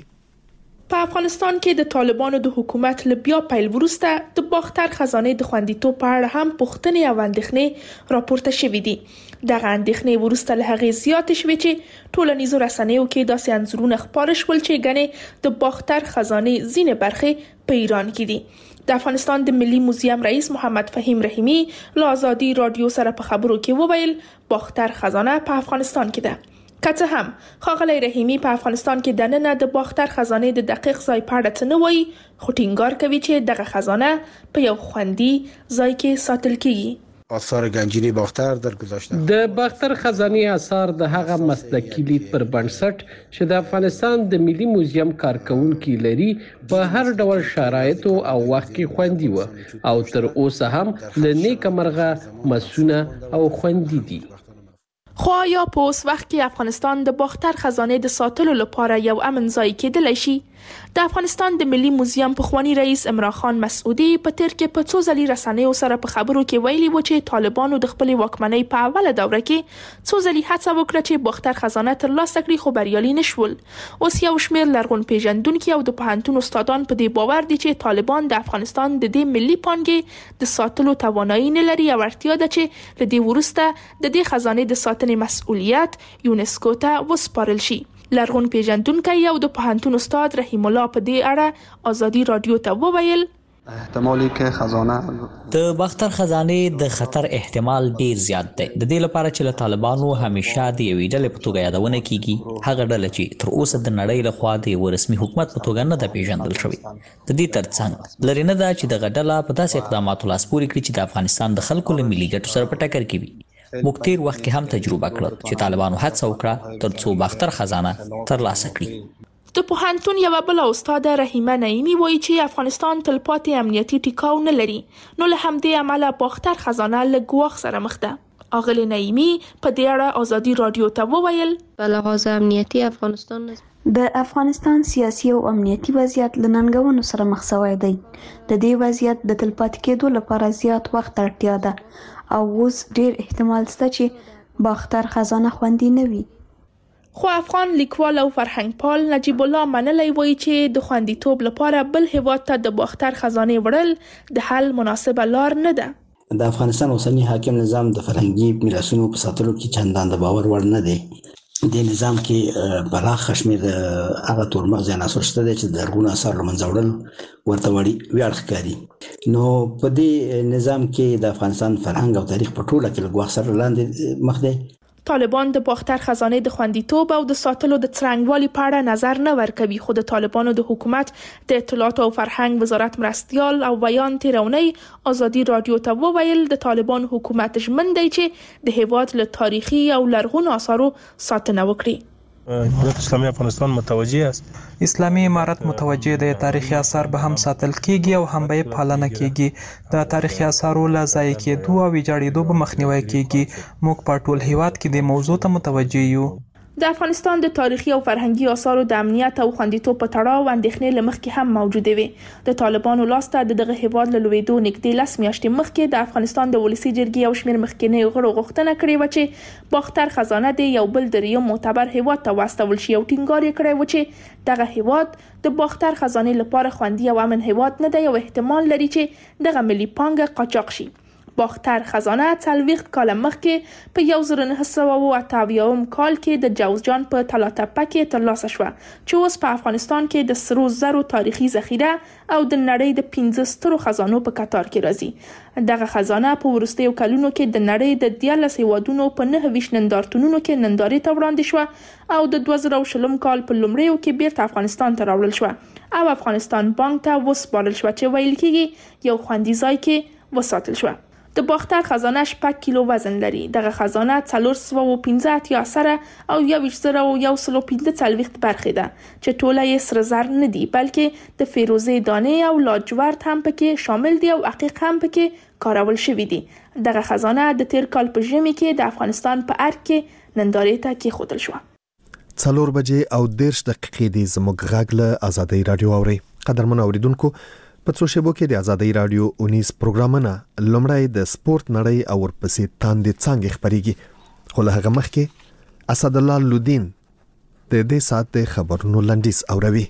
په افغانستان کې د طالبانو د حکومت له بیا پیل وروسته د باختر خزانې د خوندیتوب په اړه هم پوښتنې او اندېښنې راپورته شوې دي. دغه اندېښنې وروسته له هغې زیاتې شوې چې ټولنیزو رسنیو کې داسې انځورونه خپاره شول چې ګنې د باختر خزانې ځینې برخې په ایران کې دي. د افغانستان د ملي موزیم رئیس محمد فهیم رحیمی له آزادۍ رادیو سره په خبرو کې وویل باختر خزانه په افغانستان کې ده. که څه هم ښاغلی رحیمی په افغانستان کې دننه د باختر خزانې د دقیق ځای په اړه څه نه وایي، خو ټینګار کوي چې دغه خزانه په یو خوندي ځای کې ساتل کیږي. آثار گنجینی باختر در گذاشته. د باختر خزانه آثار د هغه مسلکي لید پر بنسټ چې د افغانستان د ملي موزیم کارکونکي لري په هر ډول شرایطو او وخت کې خوندي و او تر اوسه هم له نیک مرغه مسونه او خوندي دي. خو آیا په اوس وخت کې افغانستان د باختر خزانې د ساتلو لپاره یو امن ځای کېدلی شي؟ د افغانستان د ملي موزیم پخوانی رئیس عمران خان مسعودي په تیر کې په څو ځلې رسنیو سره په خبرو کې ویلي و چې طالبانو د خپل واکمنۍ په اوله دوره کې څو ځلې هڅه وکړه چې باختر خزانه ترلاسه کړي خو بریالي نشول. اوس یو شمېر لرغون پیژندونکي او د پوهنتون استادان په دې باور دي چې طالبان د افغانستان د دې ملي پانګې د ساتلو توانایي نه لري او اړتیا ده چې له دې وروسته د دې خزانې د ساتنې مسؤلیت یونسکو ته وسپارل شي. لرغون پیژندونکی او د پوهنتون استاد رحیم الله په دې اړه آزادۍ رادیو ته وویل احتمالی که خزانه د باختر خزانه د خطر احتمال ډیر زیات دی. د دې لپاره چې له طالبانو همیشه د یوې ډلې په توګه یادونه کیږي، هغه ډله چې تر اوسه د نړۍ له خوا د یو رسمي حکومت په توګه نه ده پیژندل شوې. د دې ترڅنګ لري نه ده چې دغه ډله په داسې اقداماتو لاس پورې کړي چې د افغانستان د خلکو له ملي ګټو سره په ټکر کې وي. موږ تیر وخت کې هم تجربه کړل چې طالبانو هڅه وکړه ترڅو باختر خزانه ترلاسه کړي. د پوهنتون یو بل استاد رحیمه نعیمی وایي چې افغانستان تلپاتې امنیتي ټیکاو نه لري، نو له همدې امله باختر خزانه له ګواښ سره مخ ده. اغلی نعیمی په دې اړه آزادۍ رادیو ته وویل په لحاظ امنیتي افغانستان د افغانستان سیاسي او امنیتي وضعیت له ننګونو سره مخ شوی دی. د دې وضعیت د تلپاتې کېدو لپاره زیات وخت اړتیا ده او اوس ډیر احتمال شته چې باختر خزانه خوندي نه وي. خو افغان لیکوال او فرهنګ پال نجیب الله منلی وایي چې د خوندیتوب لپاره بل هیواد ته د باختر خزانه وړل د حل مناسبه لار نه ده. د افغانستان اوسنی حاکم نظام د فرهنګي میراثونو په ساتلو کې چندان د باور وړ نه دی. د نظام کې بلاغ خشمیر هغه تورمغز عناصر شته چې د لرغونو آثار له منځه وړل ورته ویاړ ښکاري. نو په دې نظام کې د افغانستان فرهنګ او تاریخ په ټوله کې له ګواښ سره لاندې مخ دی. طالبان د باختر خزانه د خوندیتوب او د ساتلو د څرنګوالي په اړه نظر نه ورکوي، خو د طالبانو د حکومت د اطلاعات او فرهنګ وزارت مرستیال او بیان تیرونی آزادۍ رادیو ته وویل د طالبان حکومت ژمن دی چې د هیواد له تاریخي او لرغونو آثارو ساتنه وکړي. حکومت اسلامي افغانستان متوجه است. اسلامي امارت متوجه دی تاریخي آثار به هم ساتل کیږي او هم به پالنه کیږي. د تاریخي آثارو له ضایع کېدو او ویجاړېدو به مخنیوي کیږي. موږ په ټول هیواد کې د موضوع ته متوجه یو. د افغانستان د تاریخي او فرهنګي آثارو د امنیت او خوندیتوب په تړاو اندېښنې له مخکې هم موجودې وي. د طالبانو لاسته د دغه هیواد له لوېدو نږدې 10 میاشتې مخکې د افغانستان د ولسي جرګې یو شمېر مخکینیو غړو غوښتنه کړې وه چې باختر خزانه د یو بل دریم معتبر هیواد ته واستول شي او ټینګار یې کړی و چې دغه هیواد د باختر خزانې لپاره خوندي او امن هیواد نه دی او احتمال لري چې دغه ملي پانګه قاچاق شي. باختر خزانه 40 کال مخکې په 1988 کال کې د جوزجان په تلاتپه کې ترلاسه شوه چې اوس په افغانستان کې د سرو زرو تاریخي ذخیره او د نړۍ د 15 سترو خزانو په کتار کې راځي. دغه خزانه په وروستیو کلونو کې د نړۍ د 14 هیوادونو په 9 نندارتونونو کې نندارې ته وړاندې شوه او د 2020 کال په لومړیو کې بیرته افغانستان ته راوړل شوه او افغانستان بانک ته وسپارل شوه چې ویل کېږي یو خوندي ځای کې وساتل شوه. د باختر خزانه 6 کیلو وزن لري. دغه خزانه 415 سره او 1115 برخې ده چې ټوله یې سره زر نه دي بلکې د فیروزې دانې او لاجورد هم پکې شامل دي او عقیق هم پکې کارول شوی دي. دغه خزانه د تیر کال په ژمي کې د افغانستان په ارګ کې نندارې ته کېښودل شوه. 4 بجې او 10 دقیقې د زموږ غږ له آزادۍ رادیو اوري. قدرمن اوریدونکو په څو شیبو کې د آزادۍ رادیو 19 پروګرامونه لومړی د سپورت نړۍ او ورپسې تاندې څنګه خبريږي خو له هغه مخکې اسد الله لودین د دې ساعت د خبرونو لنډیز اوروي.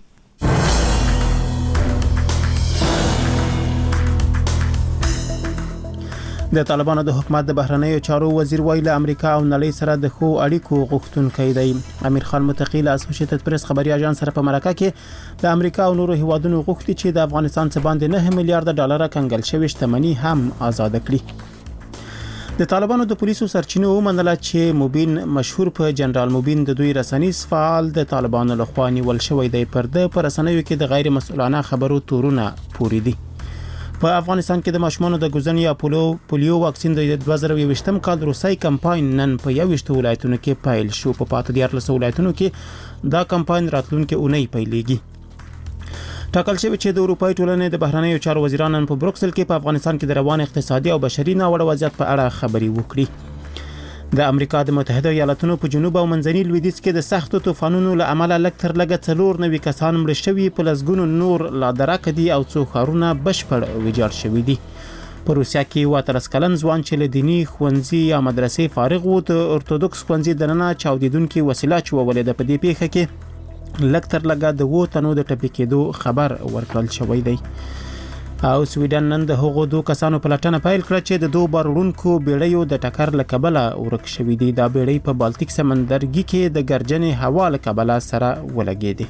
د طالبانو د حکومت د بهرنیو چارو وزیر ویل امریکا او نړۍ سره د خو اړیکو غوښتونکي دی. امیر خان متقی له اسوسییټډ پریس خبري اژانس سره په مرکه کې د امریکا او نورو هیوادونو غوښتي چې د افغانستان څخه باندې 9 میلیارډ ډالر کنګل شوی شتمنۍ هم آزاد کړي. د طالبانو د پولیسو سرچینو ومنله چې مبین مشهور په جنرال مبین د دوی رسنیز فعال د طالبانو لخوا نیول شوی دی. پر د رسنیو کې د غیر مسؤلانه خبرو تورونه پوری دي. په افغانستان کې د ماشومانو د ګوزن یا پولیو واکسین د 2021م کال روسي کمپاین نن په 21 ولایتونو کې پیل شو. په پاتې 14 ولایتونو کې دا کمپاین راتلونکي اونۍ پیلېږي. ټاکل شوی چې د اروپای ټولنې د بهرنیو چارو وزیران په بروکسل کې په افغانستان کې د روان اقتصادي او بشري ناوړه وضعیت په اړه خبري وکړي. د امریکا د متحده ایالاتونو په جنوب او منځني لویدیځ کې د سختو طوفانونو له امله لږ تر لږه 4 کسان مړه شوي، په لسګونو نور لا درکه دي او څو ښارونه بشپړ ویجاړ شوي دي. په روسیا کې 13 کلن ځوان چې له دیني ښوونځي یا مدرسې فارغ و د ارتودوکس ښوونځي دننه چاودیدونکي وسیله چوولې ده. په دې پیښه کې لږ تر لږه د 2 تنو د ټپي کېدو خبر ورکړل شوی دی. او سویډن نن د هغو 2 کسانو په لټنه پیل کړه چې د 2 بارونکو بیړیو د ټکر له کبله ورک شوي دي. دا بیړۍ په بالتیک سمندرګي کې د ګرجنې هوا له کبله سره ولګېدې.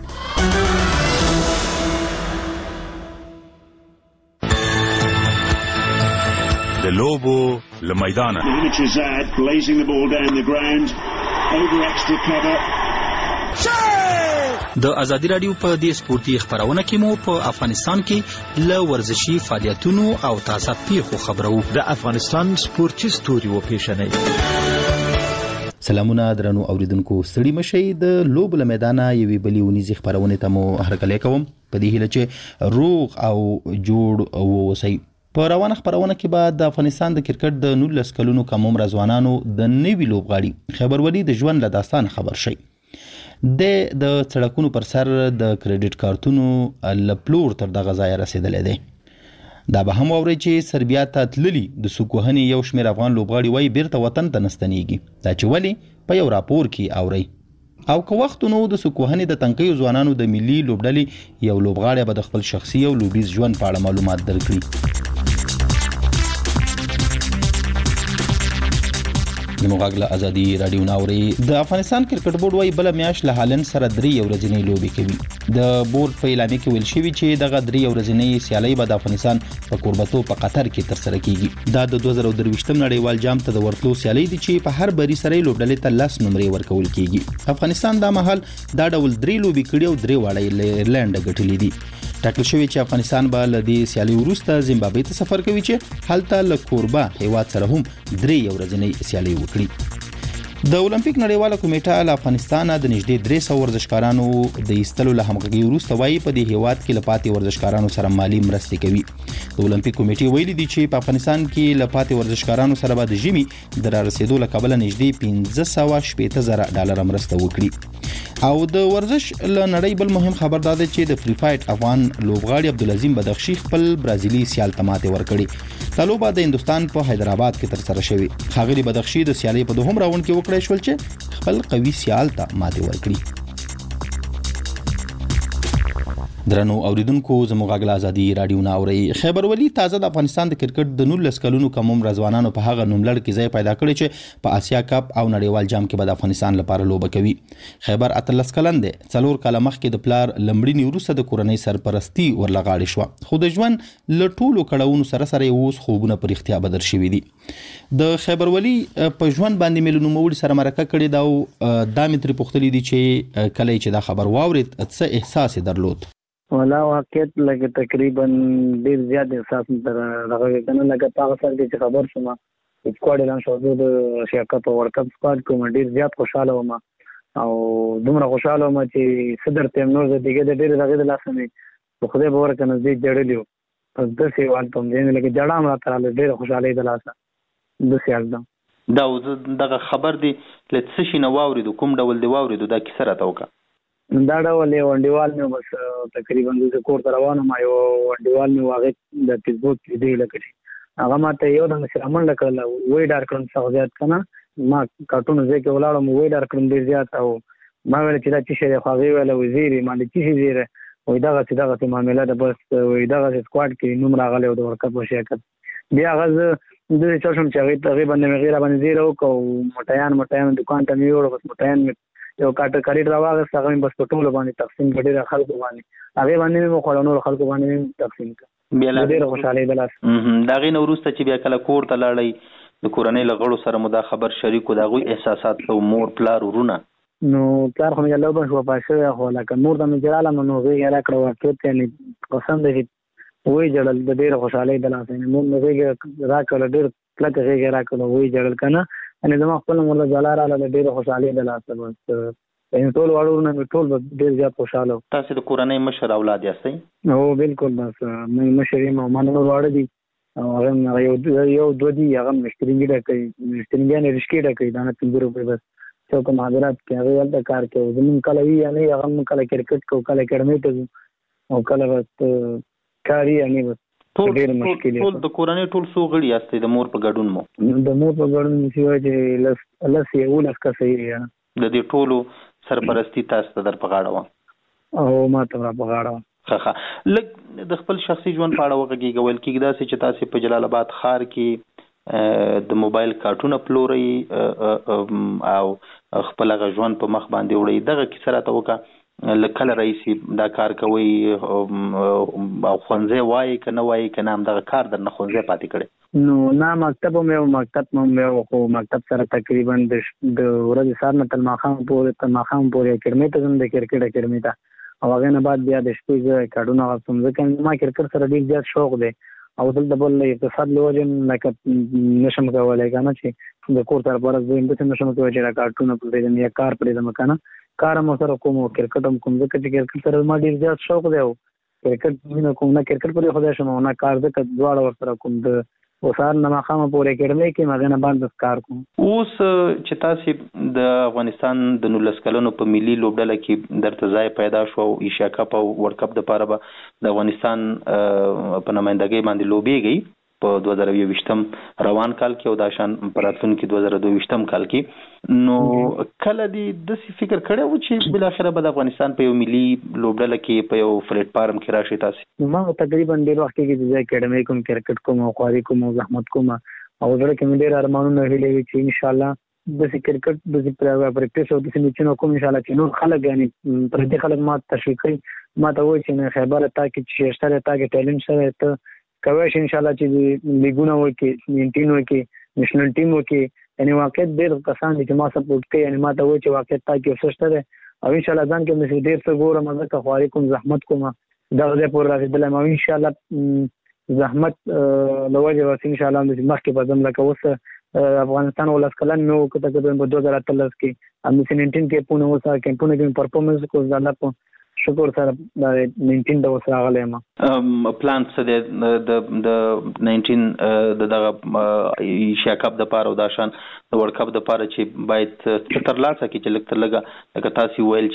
د لوبو له میدانه د ازادي رادیو په دې سپورتي خبرونه کې مو په افغانستان کې له ورزشي فعالیتونو او تازه پیښو خبرو. د افغانستان سپورتي ستوري و پیښنې. سلامونه درنو اوریدونکو، ستړي مشئ. د لوب له میدانه یوې بلې ونیزي خبرونه ته مو هرکلی کوم په دې هیله چې روغ او جوړ اوسئ. په روانه خبرونه کې بعد د افغانستان د کرکټ د 19 کلونو کم عمر ځوانانو د نوي لوبغاړي خیبر ولي د ژوند له داستان خبر شي. د سړکونو پر سر د کریډټ کارتونو لپلور تر دغه ځای رسیدلی دی. دا به هم واورئ چې سربیا ته تللي د سوکوهنې یو شمېر افغان لوبغاړي وایي بیرته وطن ته نه ستنېږي. دا چې ولې په یو راپور کې اورئ. او که وخت نو د سوکوهنې د تنکیو ځوانانو د ملي لوبډلې یو لوبغاړی به د خپل شخصي او لوبیز ژوند په اړه معلومات درکړي. زموږ غږ له ازادي رادیو ناوري. د افغانستان کرکټ بورډ وايي بل میاشت له هالند سره 3 ورځنۍ لوبې کوي. د بورډ په اعلامیه کې ویل شوی چې دغه 3 ورځنۍ سیالۍ به د افغانستان په کوربتو په قطر کې ترسره کیږي. دا د 2023م نړیوال جام ته د ورتلو سیالۍ دي چې په هر بری سره لوبډلې ته 10 نمرې ورکول کیږي. افغانستان دا مهال دا ډول 3 لوبې کړي او 3 واړه له ایرلند ګټلې دي. ټاکل شوی چې افغانستان به له دې سیالۍ وروسته زیمبابوې ته سفر کوي چې هلته له کوربه هیواد سره هم 3 ورځنۍ سیالۍ وکړي. د اولمپیک نړیواله کمیټه له افغانستان د نږدې 300 ورزشکارانو د ایستلو له همغږۍ وروسته وایي په دې هیواد کې له پاتې ورزشکارانو سره مالی مرستې کوي. د اولمپیک کمیټې ویلي دي چې په افغانستان کې له پاتې ورزشکارانو سره به د ژمي د رارسېدو له کبله نږدې $580,000 مرسته وکړي. او د ورزش له نړۍ بل مهم خبر دا دی چې د فری فایټ افغان لوبغاړي عبدالعظیم بدخشي خپل برازیلي سیال ته ماتې ورکړي. دا لوبه د هندوستان په حیدرآباد کې ترسره شوې. ښاغلي بدخشي د سیالۍ په 2 راوند کې وکړی شول چې خپل قوي سیال ته ماتې ورکړي. درنو اوریدونکو، زموږ غږ له ازادي رادیو ناوري. خیبر ولي تازه د افغانستان د کرکټ د 19 کلونو کم عمر ځوانانو په هغه نوملړ کې ځای پیدا کړی چې په آسیا کپ او نړیوال جام کې به د افغانستان لپاره لوبه کوي. خیبر 18 کلن دی. 4 کاله مخکې د پلار لمړینی وروسته د کورنۍ سرپرستی ورلغاړې شو. خو د ژوند له ټولو کړهونو سره اوس خوبونه پر اختیا بدر شوي دي. د خیبر ولي په ژوند باندې مې له نوموړي سره مرکه کړې ده او دا مې ترې پوښتلي دي چې کله چې دا خبر واورېد څه احساس یې درلود. ولا واقعیت لکه تقریبا ډیر زیات احساس تر دغه کنه لکه تاسو سره چې خبر شوم سکواډ اعلان شو د ایشیا کپ او ورلد کپ سکواډ کوم ډیر زیات خوشاله وم او دومره خوشاله وم چې صدر تیم نور د دغه ډیر دغه د لاسه نه خو دې باور کنه دې جوړلیو پس د سی وال ته دې لکه جړام راته ډیر خوشاله د لاسه د سی الدم دا دغه خبر دی لته شي نو واورید کوم ډول دی واورید دا کیسه راته وکړه دا ډول یو انډیوال مې بس تقریبا د کور ته روانه ما یو انډیوال مې واغې د فیسبوک دی لکه هغه ماته یو د مسلمان لکه وې ډار کړم څو زیات کنه ما کارټون زه کې ولاړم وې ډار کړم ډیر زیات او ما ویل چې دا چې شری خو غوي ولا وزیری مالي چې زیره وې دغه معاملې ده بس وې دغه سکواډ کې نوم راغلی او د ورکپ وشیکت بیا غز د چشم چې تقریبا نه غیر باندې زیرو کو مټیان دکان ته نیوړ بس مټیان یو کاټ کاری راوغه هغه بس په ټول باندې تقسیم کړي خلکو باندې هغه باندې مو خلونو خلکو باندې تقسیم کړ بیا ډیر خوشاله بلاس دا غي نورسته چې بیا کله کور ته لاړی د کورنۍ لغړو سره مو دا خبر شریکو دا غوي احساسات او مور پلار ورونه نو پلار خو مې له بل شو پاسه خو لکه نور د مجراله نو غي را کړو واکې ته قسم دې وې جړل د ډیر خوشاله بلاس نو نو غي را کړل ډیر کله غي را کړو وې جړل کنه ان زما خپل مولا جلاله له ډیر خوشاله د لاسه بس ان ټول وړونه ټول ډیر زیات خوشاله تاسو د کورنۍ مشر اولاد یاستئ نو بالکل بس مې مشر ما مانو وړ دي او هغه یو دوه دي هغه مشترینګ ډکې مشترینګ نه رشکې ډکې دا نه 3 روپے بس څوک مهاجرت کې هغه ولته کار کوي زمون کله وی نه هغه کله کرکټ کو کله اکیډمي ته او کله بس کاری نه بس ټول د کورنۍ ټول سو غړي یاستئ د مور په ګډون مو د مور په ګډون چې لس یو لس کا صحیح د دې ټولو سرپرستی تاسو ته در په غاړه و او ما ته په غاړه ښه لږ د خپل شخصي ژوند په اړه وغږیږئ ویل کېږي داسې چې تاسو په جلال آباد ښار کې د موبایل کارټونه پلورئ او خپل هغه ژوند په مخ باندې وړئ دغه کیسه راته وکړه لکه رئیسي دا کار کوي او ښوونځی وایي که نه وایي که نه همدغه کار در نه ښوونځی پاتې کړی نو نه مکتب مې خو مکتب سره تقریبا د ورځې سهار نه تر ماښام پورې اکیډمۍ ته ځم د کرکټ اکیډمۍ ته او هغې نه بعد بیا د شپې زه کارډونه اخلم ځکه ما کرکټ سره ډېر زیات شوق دی او دلته بل اقتصاد له وجې لکه نشم کولی که نه چې د کور سره پرس زه همداسې نشم کولی چې دا کارټونه پرېږدم یا کار پرېږدم که نه کار هم سره کوم او کرکټ هم کوم ځکه چې کرکټ سره ما ډېر زیات شوق دی او کرکټ مینه کوم نه کرکټ پرې خدای شم او نه کار ځکه دواړه ورسره کوم د وسار نه ماښامه پورې اکیډمۍ کې هغې نه بعد بس کار کوم اوس چې تاسې د افغانستان د 19 کلونو په ملي لوبډله کې درته ځای پیدا شو او ایشیا کپ او ورلد کپ دپاره به د افغانستان په نمایندګۍ باندې لوبېږئ په 2022 روان کال کې او دا شان په راتلونکي 2022 کال کې نو کله دې داسې فکر کړی و چې بالاخره به د افغانستان په یو ملي لوبډله کې په یو فلیټ فارم کې راشئ تاسې ما تقریبا ډېر وخت کې چې زه اکیډمۍ کوم کرکټ کوم او خواري کوم او زحمت کوم او زړه کې مې ډېر ارمانونه هیلې وي چې انشاءالله داسې کرکټ داسې پریکټس او داسې میچونه کوم انشاءالله چې نور خلک یعنې پردي خلک ما تشویق کوي ما ته وایي چې نه خیبره تا کې چې شته دی تا کې ټیلنټ سره ته کولی شي انشاءالله چې لیګونه وکړي 19 وکړي نیشنل ټیم وکړي یعنې واقعیت ډېر کسان دي چې ما سپورټ کوي یعنې ما ته وایي چې واقعیت تا کې یو څه شته دی او انشاءالله ځان کې مې ډېر څه ګورم ځکه خواري کوم زحمت کوم دغه ځای پورې رسېدلی یم او انشاءالله زحمت له وجې بس انشاءالله مخکې به ځم لکه اوس افغانستان 19 کلن مې وکړه تقریبا په 2013 کې همداسې 19 کیمپونه اوس کیمپونه کې مې پرفارمنس وکړو د الله په شکر سره د 19 د اوس راغلی یم پلان څه دی د 19 دغه ایشیا کپ دپاره او دا شان د ورلد کپ دپاره چې باید څه ترلاسه کړي چې لږ تر لږه لکه تاسې ویل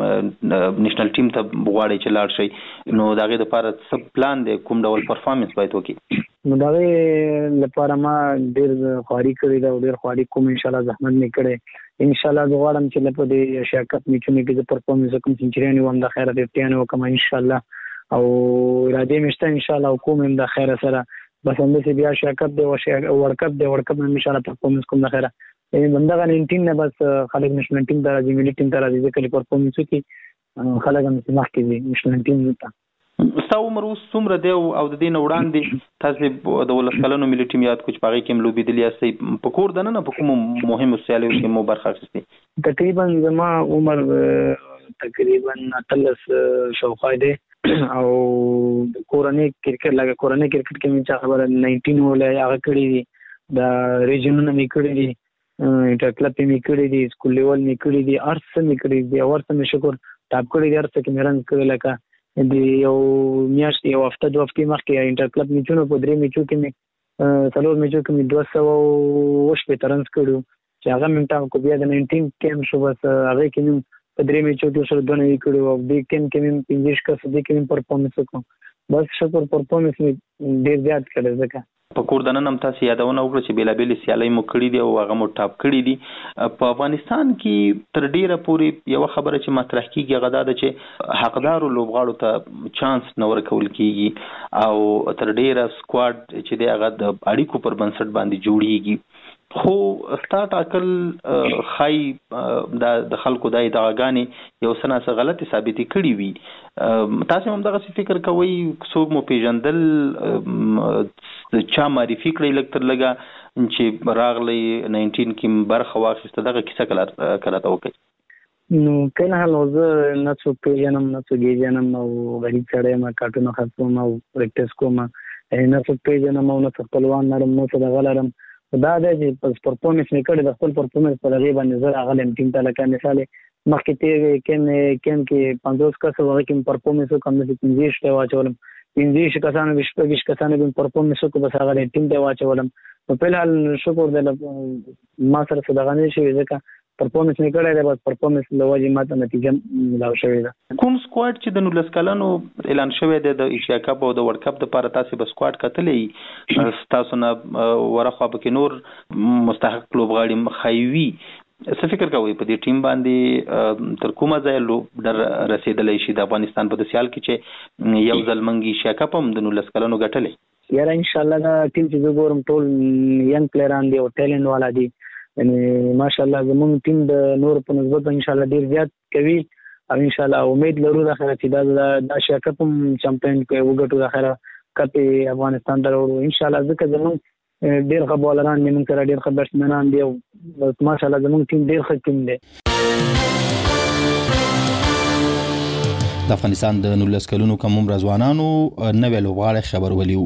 چې نیشنل ټیم ته غواړئ چې لاړ شئ نو د هغې دپاره څه پلان دی کوم ډول پرفارمنس باید وکړي نو د هغې لپاره ما ډېر خواري کړې ده او ډېر خواري کوم انشاءالله زحمت مې کړی انشاءالله زه غواړم چې په دې ایشیا کپ میچونو کې زه پرفارمنس وکړم سینچریانې وم د خیره 50 وکړم انشاءالله او ارادې مې شته انشاءالله او کوم هم د خیره سره بس همداسې بیا ایشیا کپ دی ورلد کپ دی ورلد کپ مې انشاءالله پرفارمنس کوم د خیره همدغه 19 نه بس خلک نیشنل ټیم ته راځي ملي ټیم ته راځي ځکه چې پرفارمنس وکړي خلک همداسې مخکې ځي نیشنل ټیم ته ستا عمر اوس څومره دی او د دې نه وړاندې تاسې د 19 کلونو ملي ټیم یاد کړو چې په هغې کې هم لوبېدلي یاستئ په کور دننه په کومو مهمو سیالیو کې مو برخه اخیستې تقریبا زما عمر تقریبا 18 شاوخوا دی او کورنۍ کرکټ لکه کورنۍ کرکټ کې مې چې خبره 19 ولې هغه کړی دي د ریجنونو مې کړی دي انټر کلب مې کړی دي سکول لیول مې کړی دي ارس مې کړی دي او ورته مې شکر ټاپ کړی دي ارس کې مې رنګ کړی لکه د یو میاشتې یو هفته دوه هفتې مخکې انټر کلب مې چونو په 3 میچو کې مې څلور میچو کې مې 200 رنز کړو چې هغه مې ټاپ کو بیا د 19 کې شو بس هغه کې مې په 3 میچو کې سره دونه کړو او د ټیم کې مې 15 کا سده کې مې پرفارمنس وکړ بس شکر پرفارمنس مې ډیر زیات کړی ځکه په کور دننه هم تاسو یادونه وکړه چې بیلابېل سیالۍ مو کړې دي او هغه مو ټاپ کړي دي په افغانستان کې تر ډیره پورې یو خبره چې مطرح کیږي هغه دا چې حقدارو لوبغاړو ته چانس نه ورکول کیږي او تر ډیره سکواډ چې دی هغه د اړیکو پر بنسټ باندې جوړیږي خو ستا ټاکل خای د خلکو د ادعاګانې یو څه نه غلطي ثابتې کړي وي تاسو هم دغه فکر کوئ څوک مو پیژندل چا معرفي کړی لکتر لګه چې راغلی 19 کې برخه واخیسته دغه کیسه کله تا وکړي نو کله حال زه نه څوک پیژنم نه څوک پیژنم او غریب سړی ما کارټونو خرڅوم او پریکټس کوم نه څوک پیژنم او نه څوک خپلوان لرم نه څه دغه لرم دا د پرفارمنس مې کړی د خپل پرفارمنس په لغې باندې زه راغلم ټیم ته لکه مثال مخکې تیر کې 50 کس وغه کې پرفارمنس وکم د 15 ته واچولم 15 کسانو 20 کسانو به پرفارمنس وکړ بس هغه ټیم ته واچولم په بل حال شکر د ما سره څه دغه نشي ځکه پرفارمنس مې کړی دی بس پرفارمنس لوجه ماته نتیجه ملاو شوې ده کوم سکواډ چې د 19 کلنو اعلان شوی دی د ایشیا کپ او د ورلد کپ لپاره تاسو به سکواډ کتلې تاسو نه ورخوا به کې نور مستحق لوبغاړي مخایوي څه فکر کوئ په دې ټیم باندې تر کومه ځای لوبډر رسیدلی شي د افغانستان په سیال کې چې یو ځل منګي ایشیا کپ هم د 19 کلنو ګټلې یاره ان شاء الله دا ټیم چې زه ګورم ټول ینګ پلیران دي او ټیلنټ والا دي یعنی ماشاءالله زموږ ټیم د نور په نسبت ان شاء الله ډیر زیات کوي او ان شاء الله امید لرو د اخر چې دا ایشیا کپ هم چمپیون کوي وګټو د اخر کپ افغانستان ته ورو ان شاء الله ځکه زموږ ډیر ښه بالران دي موږ سره ډیر ښه بیټسمنان دي او ماشاء الله زموږ ټیم ډیر ښه ټیم دی د افغانستان د 19 کلونو کم عمر ځوانانو نوې لوبغاړي خبر ولیو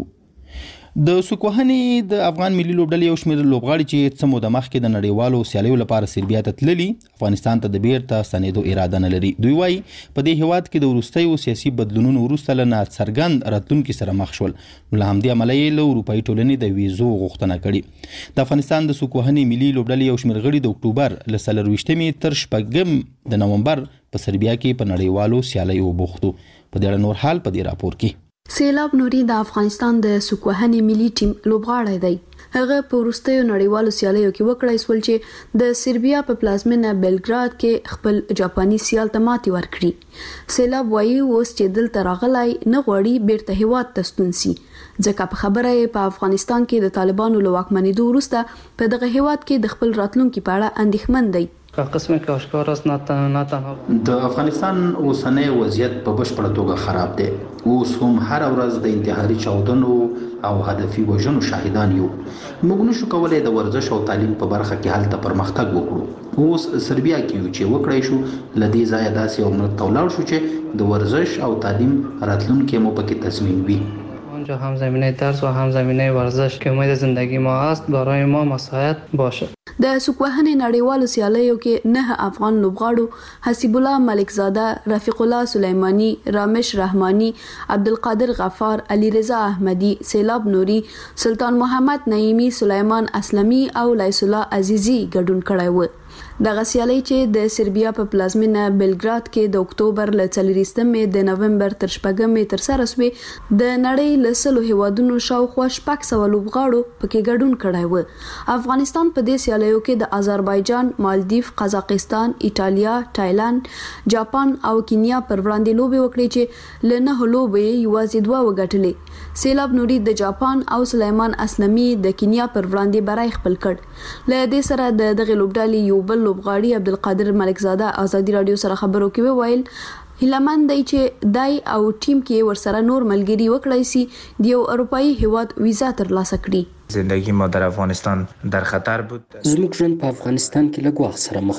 د سکوهنې د افغان ملي لوبډلې یو شمېر لوبغاړي چې څه موده مخکې د نړیوالو سیالیو لپاره سربیا ته تللي افغانستان ته د بیرته ستنېدو اراده نه لري دوی وایي په دې هیواد کې د وروستیو سیاسي بدلونونو وروسته له ناڅرګند راتلونکي سره مخ شول نو له همدې امله یې له اروپایي ټولنې د ویزو غوښتنه کړې د افغانستان د سکوهنې ملي لوبډلې یو شمېر غړي د اکتوبر له 24 تر 6 د نومبر په سربیا کې په نړیوالو سیالیو بوختو په دې اړه نور حال په دې راپور کې سیلاب نوري د افغانستان د سکوهنې ملي ټیم لوبغاړی دی هغه په وروستیو نړیوالو سیالیو کې وکړای سول چې د سربیا په پلازمینه بلګراد کې خپل جاپاني سیال ته ماتې ورکړي سیلاب وایي اوس چې دلته راغلی نه غواړي بیرته هیواد ته ستون سي ځکه په خبره یې په افغانستان کې د طالبانو له واکمنېدو وروسته په دغه هیواد کې د خپل راتلونکي په اړه اندېښمن دی قسمه که آشکار است نه تنها د افغانستان اوسنۍ وضعیت په بشپړه توګه خراب دی اوس هم هر ورځ د انتحاري چاودنو او هدفي وژنو شاهدان یو موږ نشو کولای د ورزش او تعلیم په برخه کې هلته پرمختګ وکړو اوس سربیا کې یو چې وکړای شو لدې ځای داسې او ملت تولاړ شو چې د ورزش او تعلیم راتلونکي مو پکې تضمین وي اونجا هم زمینه درس و هم زمینه ورزش که امید زندگی ما است برای ما مساعد باشه د سکوهنې نړیوالو سیالیو کې 9 افغان لوبغاړو حسیب الله ملک زاده رفیق الله سلیمانی رامش رحمانی عبدالقادر غفار علی رضا احمدی سیلاب نوري سلطان محمد نعیمی سلیمان اسلمی او لیس الله عزیزی ګډون کړی و دغه سیالي چې د سربیا په پلازمینه بلګراد کې د اکتوبر له 4 د نومبر تر 6 تر سره شوې د نړۍ له 100 هیوادونو شاوخوا 600 لوبغاړو پکې ګډون کړی و افغانستان په دې سیالیو کې د آذربایجان مالدیف قزاقستان ایټالیا تایلند جاپان او کینیا پر وړاندې لوبې وکړې چې له 9 لوبې یوازې 2 وګټلې سیلاب نوري د جاپان او سلیمان اسلمی د کینیا پر وړاندې برای خپل کړ له دې سره د دغه لوبډالي یو بل لوبغاړي عبدالقادر ملک زاده آزادي رادیو سره خبرو کې ویل هیلمن دی چې دای او ټیم کې ورسره نور ملګری وکړای سي د یو اروپאי هیواد ویزا ترلاسه کړي زندگی ما در افغانستان در خطر بود زموږ ژوند په افغانستان کې لږ وخت سره مخ و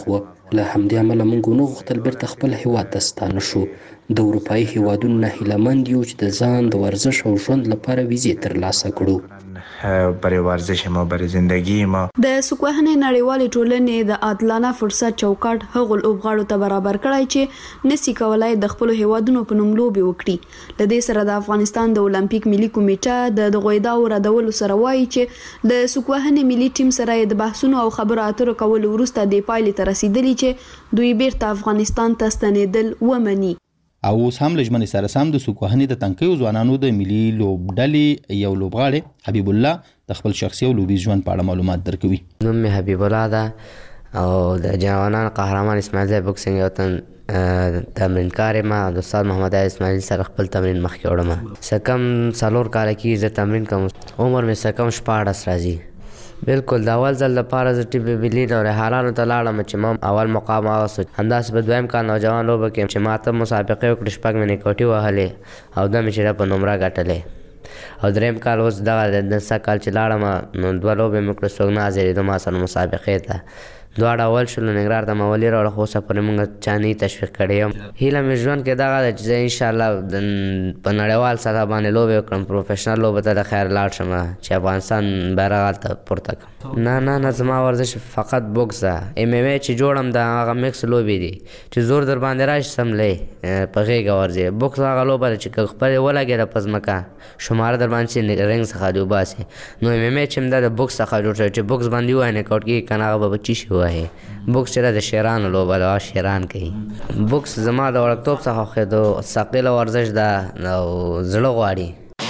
له همدې امله موږ ونه غوښتل بیرته خپل هیواد ته ستانه شو. د اروپایي هیوادونو نه هیلهمند یو چې د ځان د ورزش او ژوند لپاره ویزې ترلاسه کړو. برای ورزش ما، برای زندگی ما. د سکوهنې نړیوالې ټولنې د عادلانه فرصت چوکاټ هغو لوبغاړو ته برابر کړی چې نسی کولای د خپل هیوادونو په نوم لوبې وکړي. له دې سره د افغانستان د اولمپیک ملي کمیټه د دغه ادعاو ردولو سره وایي چې د سکوهنې ملي ټیم سره د بحثونو او خبرو اترو کولو وروسته د پایلې ته رسیدلی چې دوی بیرته افغانستان ته ستنېدل ومني. او اوس هم لجمن سره سم د سکوهنې د تنکیو ځوانانو د ملي لوبډلې یو لوبغاړی حبیب الله د خپل شخصي او لوبي ژوند په اړه معلومات درکوي. نوم مې حبیب الله ده او د جوانان قهرمان اسماعیل زای بوکسینګ یو تن تمرینکار ما د استاد محمد اسماعیل سره خپل تمرین مخکې وړم. سکم 4 کال کې زه تمرین کوم، عمر مې سکم 14 راځي. بالکل د اول ځل لپاره زه ټیم ملي او رحالانو ته لاړم چې ما اول مقام واغسته. همداسې په دویم کال نوجوان لوبه کې چې ما ته مسابقې وکړې، 6 مې نیکوټي وهلې او 2 مې چې په نمره ګټلې. او دریم کال اوس دغه د کال چې لاړم نو 2 لوبې مې کړې، څوک نه حاضرېده ما سره مسابقې ته. دواړه اول شول، ننګرهار ته مې ولې راوړه، خو اوسه پورې موږ چا نه تشویق کړی یم. هیله مې ژوند کې دغه ده چې زه انشاءالله په نړیوال سطح باندې لوبې وکړم، پروفیشنل لوبو ته د خیر لاړ شم چې افغانستان بیرغ هلته پورته کړم. نه زما ورزش فقط بوکس ده. MMA چې جوړم د هغه میکس لوبې دي چې زور در باندې راشي سملی په غېږه ورځي. بوکس هغه لوبه ده چې که خپلې ولګېده په ځمکه شماره در باندې چې رنګ څخه دې وباسي. نو MMA چې هم ده د بوکس څخه جوړ شوی چې بوکس باندې ووایي نکاوټ کېږي که نه هغه به چی شي ووایي. بوکس چې ده د شیرانو لوبه ده، شیران کوي. بوکس زما د وړکتوب څخه خوښېدو، ثقیله ورزش ده او زړه غواړي.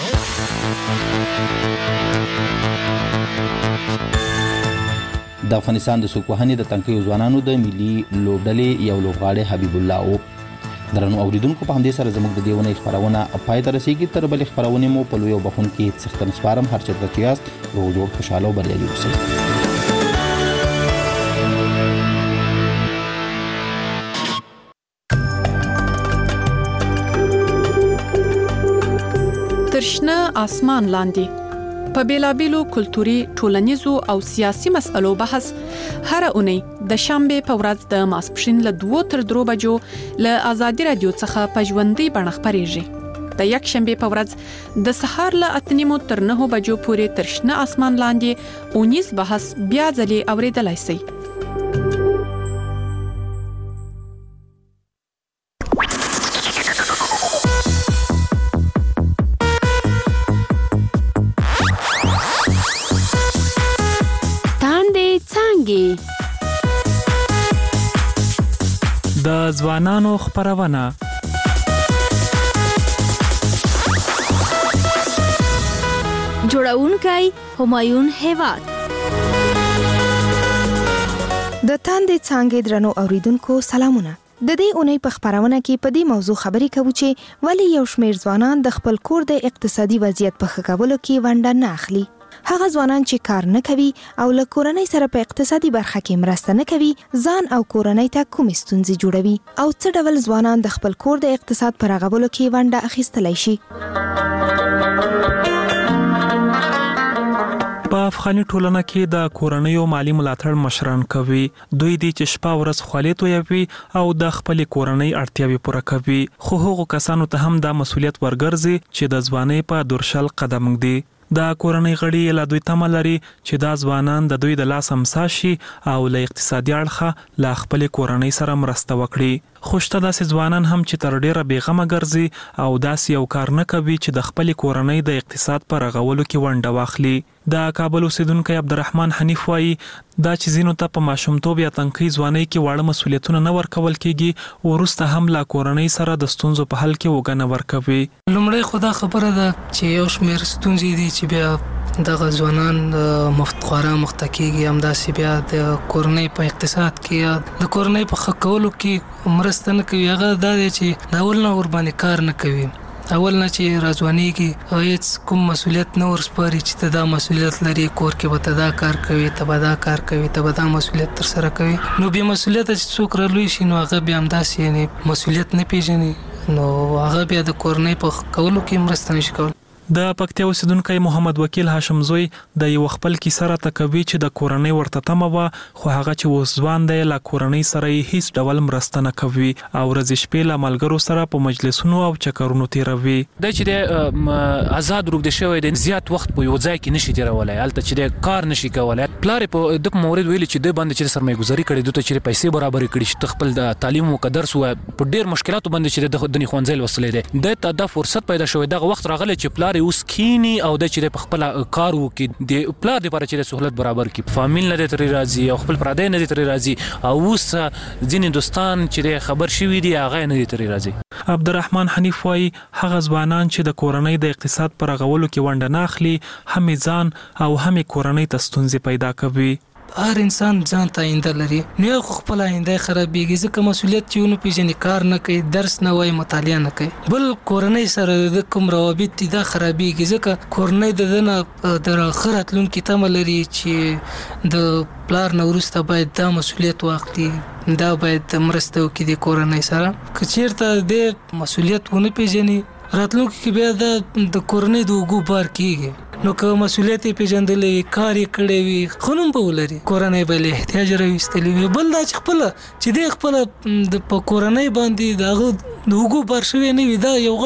د افغانستان د سکوهنې د تنکیو ځوانانو د ملي لوبډلې یو لوبغاړی حبیب الله. درنو اوریدونکو په همدې سره زموږ د دې ونې خپرونه پای ته رسیږي. تر بلې خپرونې مو په لوی او بخښونکي څښتن سپارم. هر چېرته چې یاست روغ جوړ خوشحاله او بریالي اوسئ. ترشنه آسمان لاندې په بیلابیلو کلتوري، ټولنیزو او سیاسي مسئلو بحث هر اونۍ د شنبه په ورځ د ماسپښین له 2 تر 3 بجو له آزادي رادیو څخه په ژوندۍ بڼه خپرېږي. د یک شنبه په ورځ د سهار له 8 تر 9 بجو پورې ترشنه آسمان لاندې اونیز بحث بیا ځلې اوریدلای شئ. د ځوانانو خپرونه جوړونکی همایون هیواد. د تاندې څانګې درنو اوریدونکو سلامونه. د دې اونۍ په خپرونه کې په دې موضوع خبرې کوو چې ولې یو شمېر ځوانان د خپل کور د اقتصادي وضعیت په ښه کولو کې ونډه نه اخلي. هغه ځوانان چې کار نه کوي او له کورنۍ سره په اقتصادي برخه کې مرسته نه کوي ځان او کورنۍ ته کومې ستونزې جوړوي او څه ډول ځوانان د خپل کور د اقتصاد په رغولو کې ونډه اخیستلی شي. په افغاني ټولنه کې د کورنیو مالی ملاتړ مشران کوي. دوی دي چې شپه ورځ خولې تویوي او د خپل کورنۍ اړتیاوې پوره کوي. خو هغو کسانو ته هم دا مسولیت ورګرځي چې د ځوانۍ په دورشل قدم ږدي. د کورنۍ غړي له دوی تمه لري چې دا ځوانان د دوی د لاس امسا شي او له اقتصادي اړخه له خپل کورنۍ سره مرسته وکړي. خو شته داسې ځوانان هم چې تر ډیره بېغمه ګرځي او داسې یو کار نه کوي چې د خپل کورنۍ د اقتصاد په رغولو کې ونډه واخلي. د کابل اوسیدونکی عبدالرحمن حنیف وایي دا چې ځینو ته په ماشومتوب یا تنکۍ ځوانۍ کې واړه مسولیتونه نه ورکول کېږي، وروسته هم له کورنۍ سره د ستونزو په حل کې وګنه ورکوي. لومړی خو دا خبره ده چې یو شمېر ستونزې دي چې بیا دغه ځوانان خورا مخته کېږي، همداسې بیا د کورنۍ په اقتصاد کې یا د کورنۍ په ښه کولو کې مرسته نه کوي. هغه دا دی چې د اول نه ورباندې کار نه کوي، اول نه چې راځوانېږي هیڅ کوم مسولیت نه ورسپاري چې ته دا مسولیت لري، کور کې به ته دا کار کوي، ته به دا کار کوي، ته به دا مسولیت ترسره کوي. نو بې مسولیته چې څوک رالوی شي نو هغه بیا همداسې یعنې مسولیت نه پېژني، نو هغه بیا د کورنۍ په کولو کې مرسته نشي کولی. د پکتیا اوسیدونکو محمد وکیل هاشم زوی د یو خپل کیسه را تکوي چې د کورنۍ ورته تمه وه خو هغه چې اوس ځوان دی له کورنۍ سره یې هیڅ ډول مرسته نه کوي او ورځې شپې له ملګرو سره په مجلسونو او چکرونو تیروي. دا چې د آزاد روږدی شوی دی زیات وخت په یو ځای کې نشي تیرولی، هلته چې د کار نشي کولی. پلار یې په دغه مورد ویلي چې دوی باندې چې سرمایه‌ګذاري کړې دوی ته چې پیسې برابرې کړي چې خپل د تعلیم او درس په ډېر مشکلاتو باندې چې د دني ښوونځي لوستلی دی د ته د فرصت پیدا شوی دغه وخت راغلی چې پلار اوس کینی او د چې په خپل کار وکي د پلار لپاره چې سہولت برابر کی فامیل نه ترې راځي او خپل پردې نه ترې راځي او اوس ځینې دوستان چې خبر شوي دي هغه نه ترې راځي. عبدالرحمن حنیف وايي هغه ځوانان چې د کورنۍ د اقتصاد پر غولو کې ونډه نه اخلي هم ځان او هم کورنۍ ته ستونزې پیدا کوي. هر انسان ځان ته آینده لري، نو خو خپل آینده خرابېږي ځکه مسؤلیت چې ونه پیژني، کار نه کوي، درس نه وایي، مطالعه نه کوي. بل کورنۍ سره د کوم روابط دي دا خرابېږي ځکه کورنۍ د دنه د آخر راتلونکي تمه لري چې د پلار نه وروسته باید دا مسؤلیت واخلي، دا باید مرسته وکړي د کورنۍ سره. که چېرته د مسؤلیت ونه پیژني راتلونکي کې بیا د کورنۍ د اوږو بار کېږي. نو که مسؤلیت یې پیژندلې کار یې کړی وي ښه نوم به ولري، کورنۍ به له احتیاج راویستلی وي. بل دا چې خپله چې دی خپله په کورنۍ باندې د هغه د اوږو بار شوی نه وي، دا یو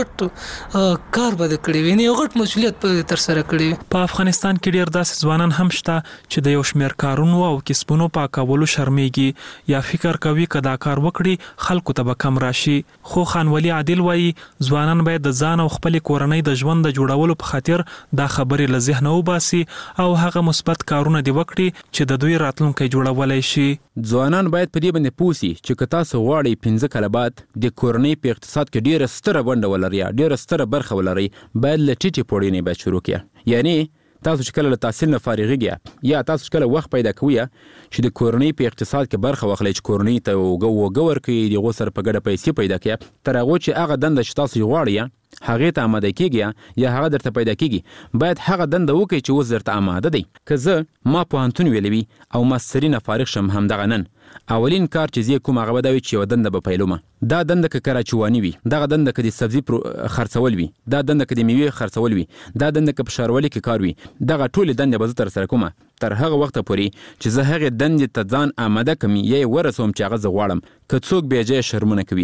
غټ کار به د کړی وي، یو غټ مسؤلیت به ترسره کړی وي. په افغانستان کې ډېر داسې ځوانان هم شته چې د یو شمېر کارونو او کسبونو په کولو شرمېږي یا فکر کوي که دا کار وکړي خلکو ته به کم راشي. خو خانولي عادل وایي ځوانان باید د ځان او خپلې کورنۍ د ژوند د جوړولو په خاطر دا خبرې له ذهنه وباسي او هغه مثبت کارونه دی وکړي چې د دوی راتلونکی جوړولای شي. ځوانان باید په دې باندې پوه سي چې که تاسو غواړئ 15 کاله بعد د کورنۍ په اقتصاد کې ډېره ستره ونډه ولرئ، ډېره ستره برخه ولرئ، باید له ټیټې پوړۍ نه باید شروع کړئ. یعنی تاسو چې کله له تحصیل نه فارغېږئ یا تاسو چې کله وخت پیدا کوئ چې د کورنۍ په اقتصاد کې برخه واخلئ چې کورنۍ ته اوږه ورکړئ، د هغو سره په ګډه پیسې پیدا کړئ، تر هغو چې هغه دنده چې تاسو یې غواړئ هغې ته آماده کېږي یا هغه درته پیدا کېږي، باید هغه دنده وکړئ چې اوس درته آماده دی. که زه ما پوهنتون ویلی وي او ماستري نه فارغ شم همدغه نن، اولین کار چې زه کوم هغه به دا وي چې یوه دنده به پیلومه. دا دنده که کراچواني وي، دغه دنده که د سبزي خرڅول وي، دا دنده که د میوې خرڅول وي، دا دنده که په ښاروالۍ کې کار وي، دغه ټولې دندې به زه ترسره کومه تر هغه وخته پورې چې زه هغې دندې ته ځان آماده کړم یا یې ورسوم چې هغه زه غواړم. که څوک بېجایه شرمونه کوي،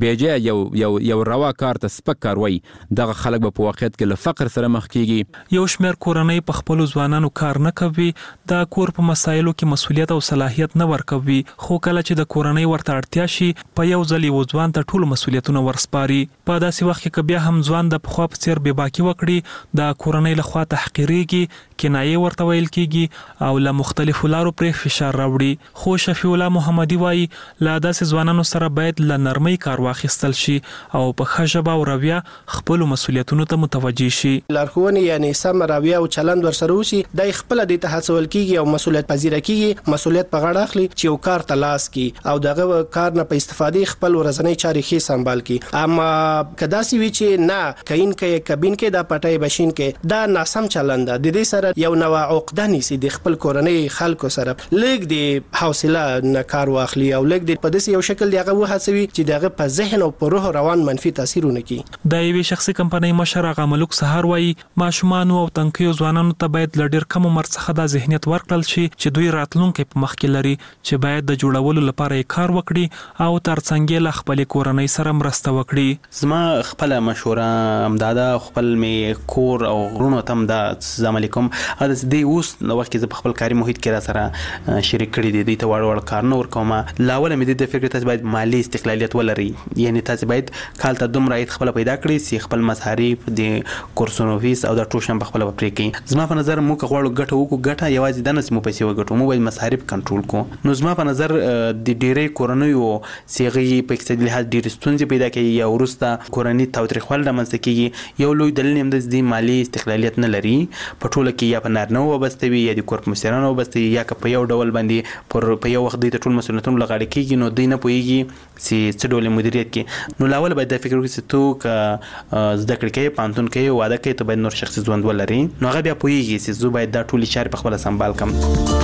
بېجایه یو روا کار ته سپک کار وایي، دغه خلک به په واقعیت کې له فقر سره مخ کېږي. یو شمېر کورنۍ په خپلو ځوانانو کار نه کوي، دا کور په مسایلو کې مسؤلیت او صلاحیت نه ورکوي، خو کله چې د کورنۍ ورته اړتیا شي په یو ځل یو ځوان ته ټولو مسؤلیتونه ورسپاري. په داسې وخت کې که بیا هم ځوان د پخوا په څېر بېباکي وکړي د کورنۍ لخوا تحقیرېږي، کنایې ورته ویل کېږي او له مختلفو لارو پرې فشار راوړي. خو شفیع الله محمدي وایي له داسې ځوانانو سره باید له نرمۍ کار واخیستل شي او په ښه ژبه او رویه خپلو مسؤلیتونو ته متوجه شي. لارښوونې یعنې سم رویه او چلند ورسره وشي، دی خپله دې ته هڅول کېږي او مسؤلیت پذیره کېږي، مسؤلیت په غاړه اخلي چې یو کار ته لاس کړي او دغه کار نه په استفادې خپل ورځنۍ چارې ښې سمبال کړي. اما که داسې وي چې نه کین کې کبین کې دا پټۍ بشین کې، دا ناسم چلند ده. د دې سره یو نوع عقده نیسي د خپل کورنۍ خلکو سره، لږ د حوصله نه کار واخلي او لږ د په داسې یو شکل دی هغه وهڅوي چې دغه په ذهن او په روح روان منفي تاثیر ونه کړي. د یوې شخصي کمپنۍ مشر هغه ملک سهار وایي ماشومانو او تنکیو ځوانانو ته باید له ډېر کم عمر څخه دا ذهنیت ورکړل شي چې دوی راتلونکی په مخ کې لري، چې باید د جوړولو لپاره یې کار وکړي او ترڅنګ یې له خپلې کورنۍ سره مرسته وکړي. زما خپله مشوره همدا ده، خپل مې کور او غرونو ته هم دا عملي کوم. دی اوس د وخت کې زه په خپل کاري محیط کې را سره شریک کړي دي، دوی ته واړه واړه کارونه ورکوم. له اوله مې د فکر تاسو باید مالي استقلالیت ولرئ، یعنې تاسو باید کال ته دومره عاید خپله پیدا کړئ چې خپل مصارف د کورسونو فیس او دا ټول شیان په خپله به پرې کړئ. زما په نظر موږ که غواړو ګټه وکړو، ګټه یوازې دا نه چې موږ پیسې وګټو، موږ باید مصارف کنټرول کړو. نو زما په نظر د ډېرۍ کورنیو چې هغې په اقتصادي لحاظ ډېرې ستونزې پیدا کوي یا وروسته کورني تاوتریخوالی رامنځته کېږي. یو لوی دلیل هم د مالي استقلالیت نه لري، په ټوله کې یا په نارینه وابسته وي یا د کور په مشرانو وابسته وي، یا که په یو ډول باندې په یو وخت دوی ته ټول مسؤلیتونه له غاړې کېږي، نو دوی نه پوهېږي چې څه ډول مدیریت کې. نو له اوله باید دا فکر وکړي چې تو که زده کړې کوې، پوهنتون کوې، واده کوې، ته باید نور شخصي ژوند ولرې، نو هغه بیا پوهېږي چې زه باید دا ټولې چارې په خپله سمبال کړم.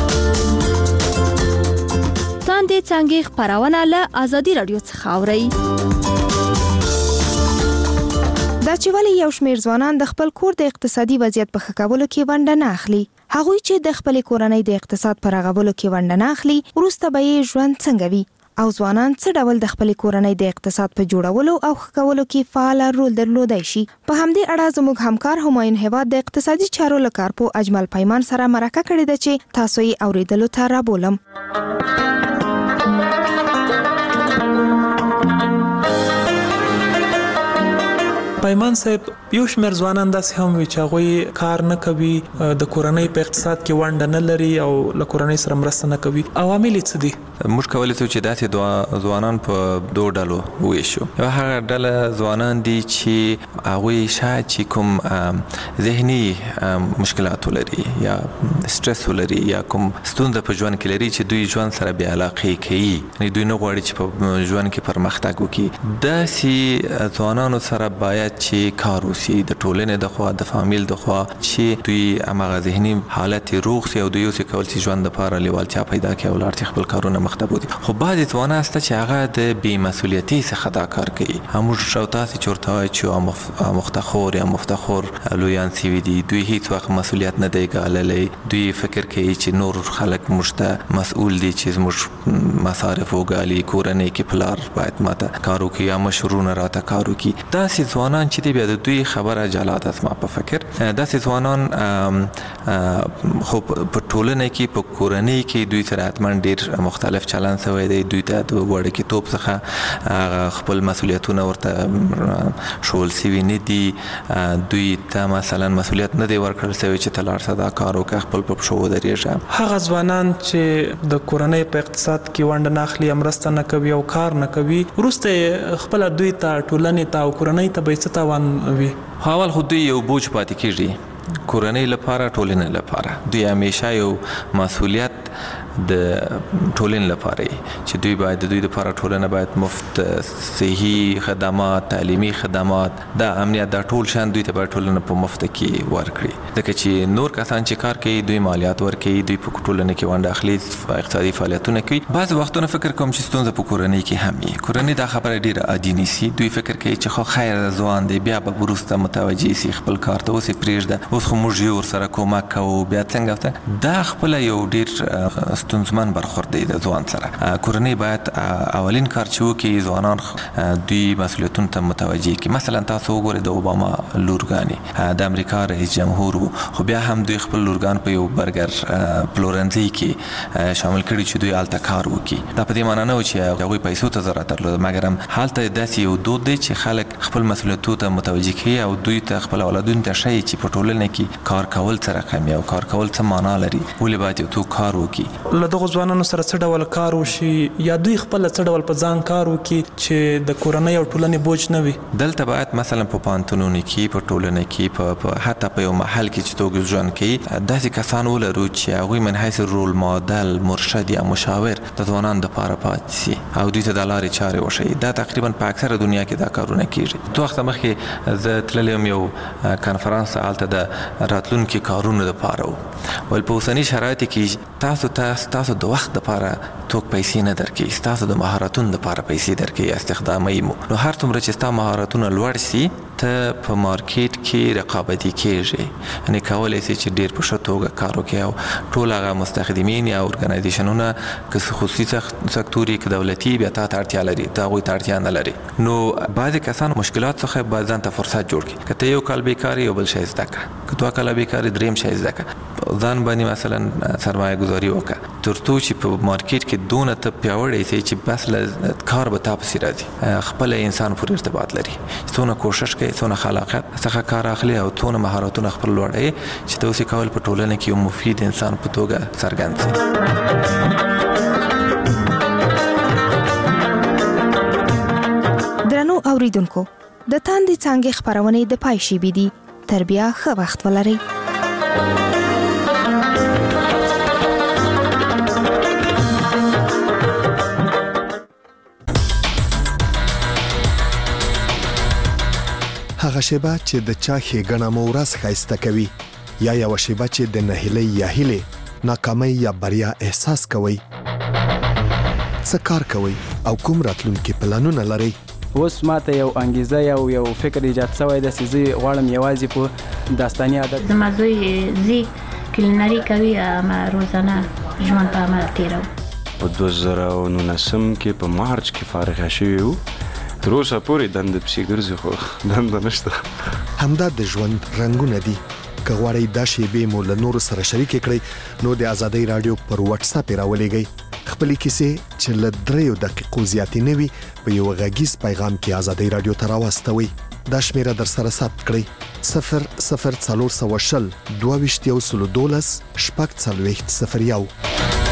تاندې څانګې خپرونه له ازادي راډیو څخه اورئ. دا چې ولې یو شمېر ځوانان د خپل کور د اقتصادي وضعیت په ښه کولو کې ونډه نه اخلي. هغوی چې د خپلې کورنۍ د اقتصاد په رغولو کې ونډه نه اخلي، وروسته به یې ژوند څنګه وي؟ او ځوانان څه ډول د خپلې کورنۍ د اقتصاد په جوړولو او ښه کولو کې فعال رول درلودای شي؟ په همدې اړه زموږ همکار همایون هیواد د اقتصادي چارو له کارپو اجمل پیمان سره مرکه کړې ده چې تاسو یې اوریدلو ته رابولم. پیمان صاحب، یو شمېر ځوانان داسې هم وي چې هغوی کار نه کوي، د کورنۍ په اقتصاد کې ونډه نه لري او له کورنۍ سره مرسته نه کوي. عوامل یې څه دي؟ موږ کولی شو چې داسې ځوانان په دوه ډلو وویشو. یوه هغه ډله ځوانان دي چې هغوی شاید چې کوم ذهني مشکلات ولري یا سټرس ولري یا کوم ستونزه په ژوند کې لري چې دوی ژوند سره بې علاقې کوي، یعنې دوی نه غواړي چې په ژوند کې پرمختګ وکړي. داسې ځوانانو سره باید چې کار وشي د ټولنې د خوا، د فامیل د خوا، چې دوی هماغه ذهني حالت روغ شي او دوی اوسې کول شي ژوند لپاره لیوالتیا پیدا کړي او لاړ شي خپل کارونه مخ ته بوځي. خو بعضې ځوانان شته چې هغه د بې مسؤلیتۍ څخه دا کار کوي. موږ او تاسې چې ورته وایو چې مفتخور یا مفتخور لویان سوي دي، دوی هیڅ وخت مسؤلیت نه دی ګاللی. دوی فکر کوي چې نور خلک موږ ته مسؤول دي چې زموږ مصارف وګالي، کورنۍ کې پلار باید ماته کار وکړي یا مشرونه راته کار وکړي. داسې ځوانان چې دی بیا د دوی خبره جلا ده زما په فکر. داسې ځوانان خو په ټولنه کې، په کورنۍ کې دوی سره حتما ډېر مختلف چلند شوی دی. دوی ته د وړکېتوب څخه خپل مسؤلیتونه ورته ښوول شوي نه دي. دوی ته مثلا مسؤلیت نه دی ورکړل شوی چې ته لاړ شه دا کار وکړه، خپل په پښو ودرېږه. هغه ځوانان چې د کورنۍ په اقتصاد کې ونډه نه اخلي، مرسته نه کوي او کار نه کوي، وروسته خپله دوی ته، ټولنې ته او کورنۍ ته به څه تاوان وي؟ اول خو دوی یو بوج پاتې کېږي، کورنۍ لپاره، ټولنې لپاره. دوی همیشه یو مسؤلیت د ټولنې لپاره چې دوی باید د دوی لپاره ټولنه باید مفت صحي خدمات، تعلیمي خدمات، دا امنیت، دا ټول شان دوی ته باید ټولنه په مفت کې ورکړي. ځکه چې نور کسان چې کار کوي دوی مالیات ورکوي، دوی په ټولنه کې ونډه اخلي، اقتصادي فعالیتونه کوي. بعضې وختونه فکر کوم چې ستونزه په کورنۍ کې هم وي. کورنۍ دا خبره ډېره عادي نیسي. دوی فکر کوي چې خو خیر ځوان دی، بیا به وروسته متوجه شي خپل کار ته، اوس یې پرېږده، اوس خو موږ یې ورسره کومک کوو، بیا څنګه. دا خپله یو ډېر ستونزمن برخورد دی د ځوان سره. کورنۍ باید اولین کار چې وکړي ځوانان دوی مسؤلیتونو ته متوجه کړي. مثلا تاسو وګورئ د اوباما لورګانې، د امریکا رئیس جمهور وو، خو بیا هم دوی خپل لورګان په یو برګر پلورنځي کې شامل کړي چې دوی هلته کار وکړي. دا په دې معنا نه و چې هغوی پیسو ته ضرورت درلوده، مګر هم هلته داسې یو دود دی چې خلک خپل مسؤلیتونو ته متوجه کوي او دوی ته خپل اولادونو ته ښایي چې په ټولنه کې کار کول څه رقم او کار کول څه معنا لري، ولې باید یو څوک کار وکړي. له دغو ځوانانو سره څه ډول کار وشي یا دوی خپله څه ډول په ځان کار وکړي چې د کورنۍ او ټولنې بوج نه وي؟ دلته باید مثلا په پوهنتونونو کې، په ټولنه کې، حتی په یو محل کې چې څوک ژوند کوي، داسې کسان ولرو چې هغوی من حیث رول ماډل، مرشد یا مشاور د ځوانانو دپاره پاتې شي او دوی ته د لارې چارې وښیي. دا تقریبا په اکثره دنیا کې دا کارونه کېږي. څو وخته مخکې زه تللی یم یو کنفرانس، هلته د راتلونکي کارونو دپاره و. ول په اوسني شرایطو کې تاسو د وخت دپاره څوک پیسې نه درکوي، ستاسو د مهارتونو دپاره پیسې درکوي، استخداموي مو. نو هر څومره چې ستا مهارتونه لوړ شي، ته په مارکیټ کې رقابتي کېږي، یعنې کولی شي چې ډېر په ښه توګه کار وکړي او ټول هغه مستخدمین یا ارګنایزیشنونه که خصوصي سکتور که دولتي بیا تا ته اړتیا لري، ته هغوی ته اړتیا نه لري. نو بعضې کسان مشکلات څخه باید ځان ته فرصت جوړ کړي. که ته یو کال بیکاري، یو بل شی زده کړه. که 2 کاله بیکاري، 3 شی زده کړه. ځان باندې مثلا سرمایه ګذاري وکړه، تر څو چې په مارکیټ کې دونه ته پیاوړی شي چې بس له کار به تا پسې راځي. خپله انسان پورې ارتباط لري، څونه کوشش کوي، څونه خلاقیت څخه کار اخلي او څونه مهارتونه خپل لوړوي چې ته اوس یې کول په ټولنه کې یو مفید انسان په توګه څرګند شي. درنو اوریدونکو، د تاندې څانګې خپرونې د پای شیبې دي. تر بیا ښه وخت ولرئ. هغه شیبه چې د چا ښېګڼه مو ورځ ښایسته کوي، یا یوه شیبه چې د نهیلۍ یا هیلې، ناکامۍ یا بریا احساس کوئ. څه کار کوئ او کوم راتلونکي پلانونه لرئ؟ اوس ماته یو انګیزه یو فکر ایجاد شوی دی چې زه غواړم یوازې په داستاني عادت زما زوی زی کلینري کوي ما روزانه ژوند په عمل تیرو په 2019 کې په مارچ کې فارغ شوی وو تر اوسه پورې دنده پسې ګرځي خو دنده نشته همدا د ژوند رنگونه دي که غواړئ دا شیبې مو له نورو سره شریکې کړئ نو د ازادۍ رادیو پر واتس اپ راولېږئ خپلې کیسې چې له 3 دقیقو زیاتې نه وي په یو غږیز پیغام کې ازادۍ رادیو ته راواستوئ دا شمیره در سره ثبت کړئ 00412 22 شپږ 40 01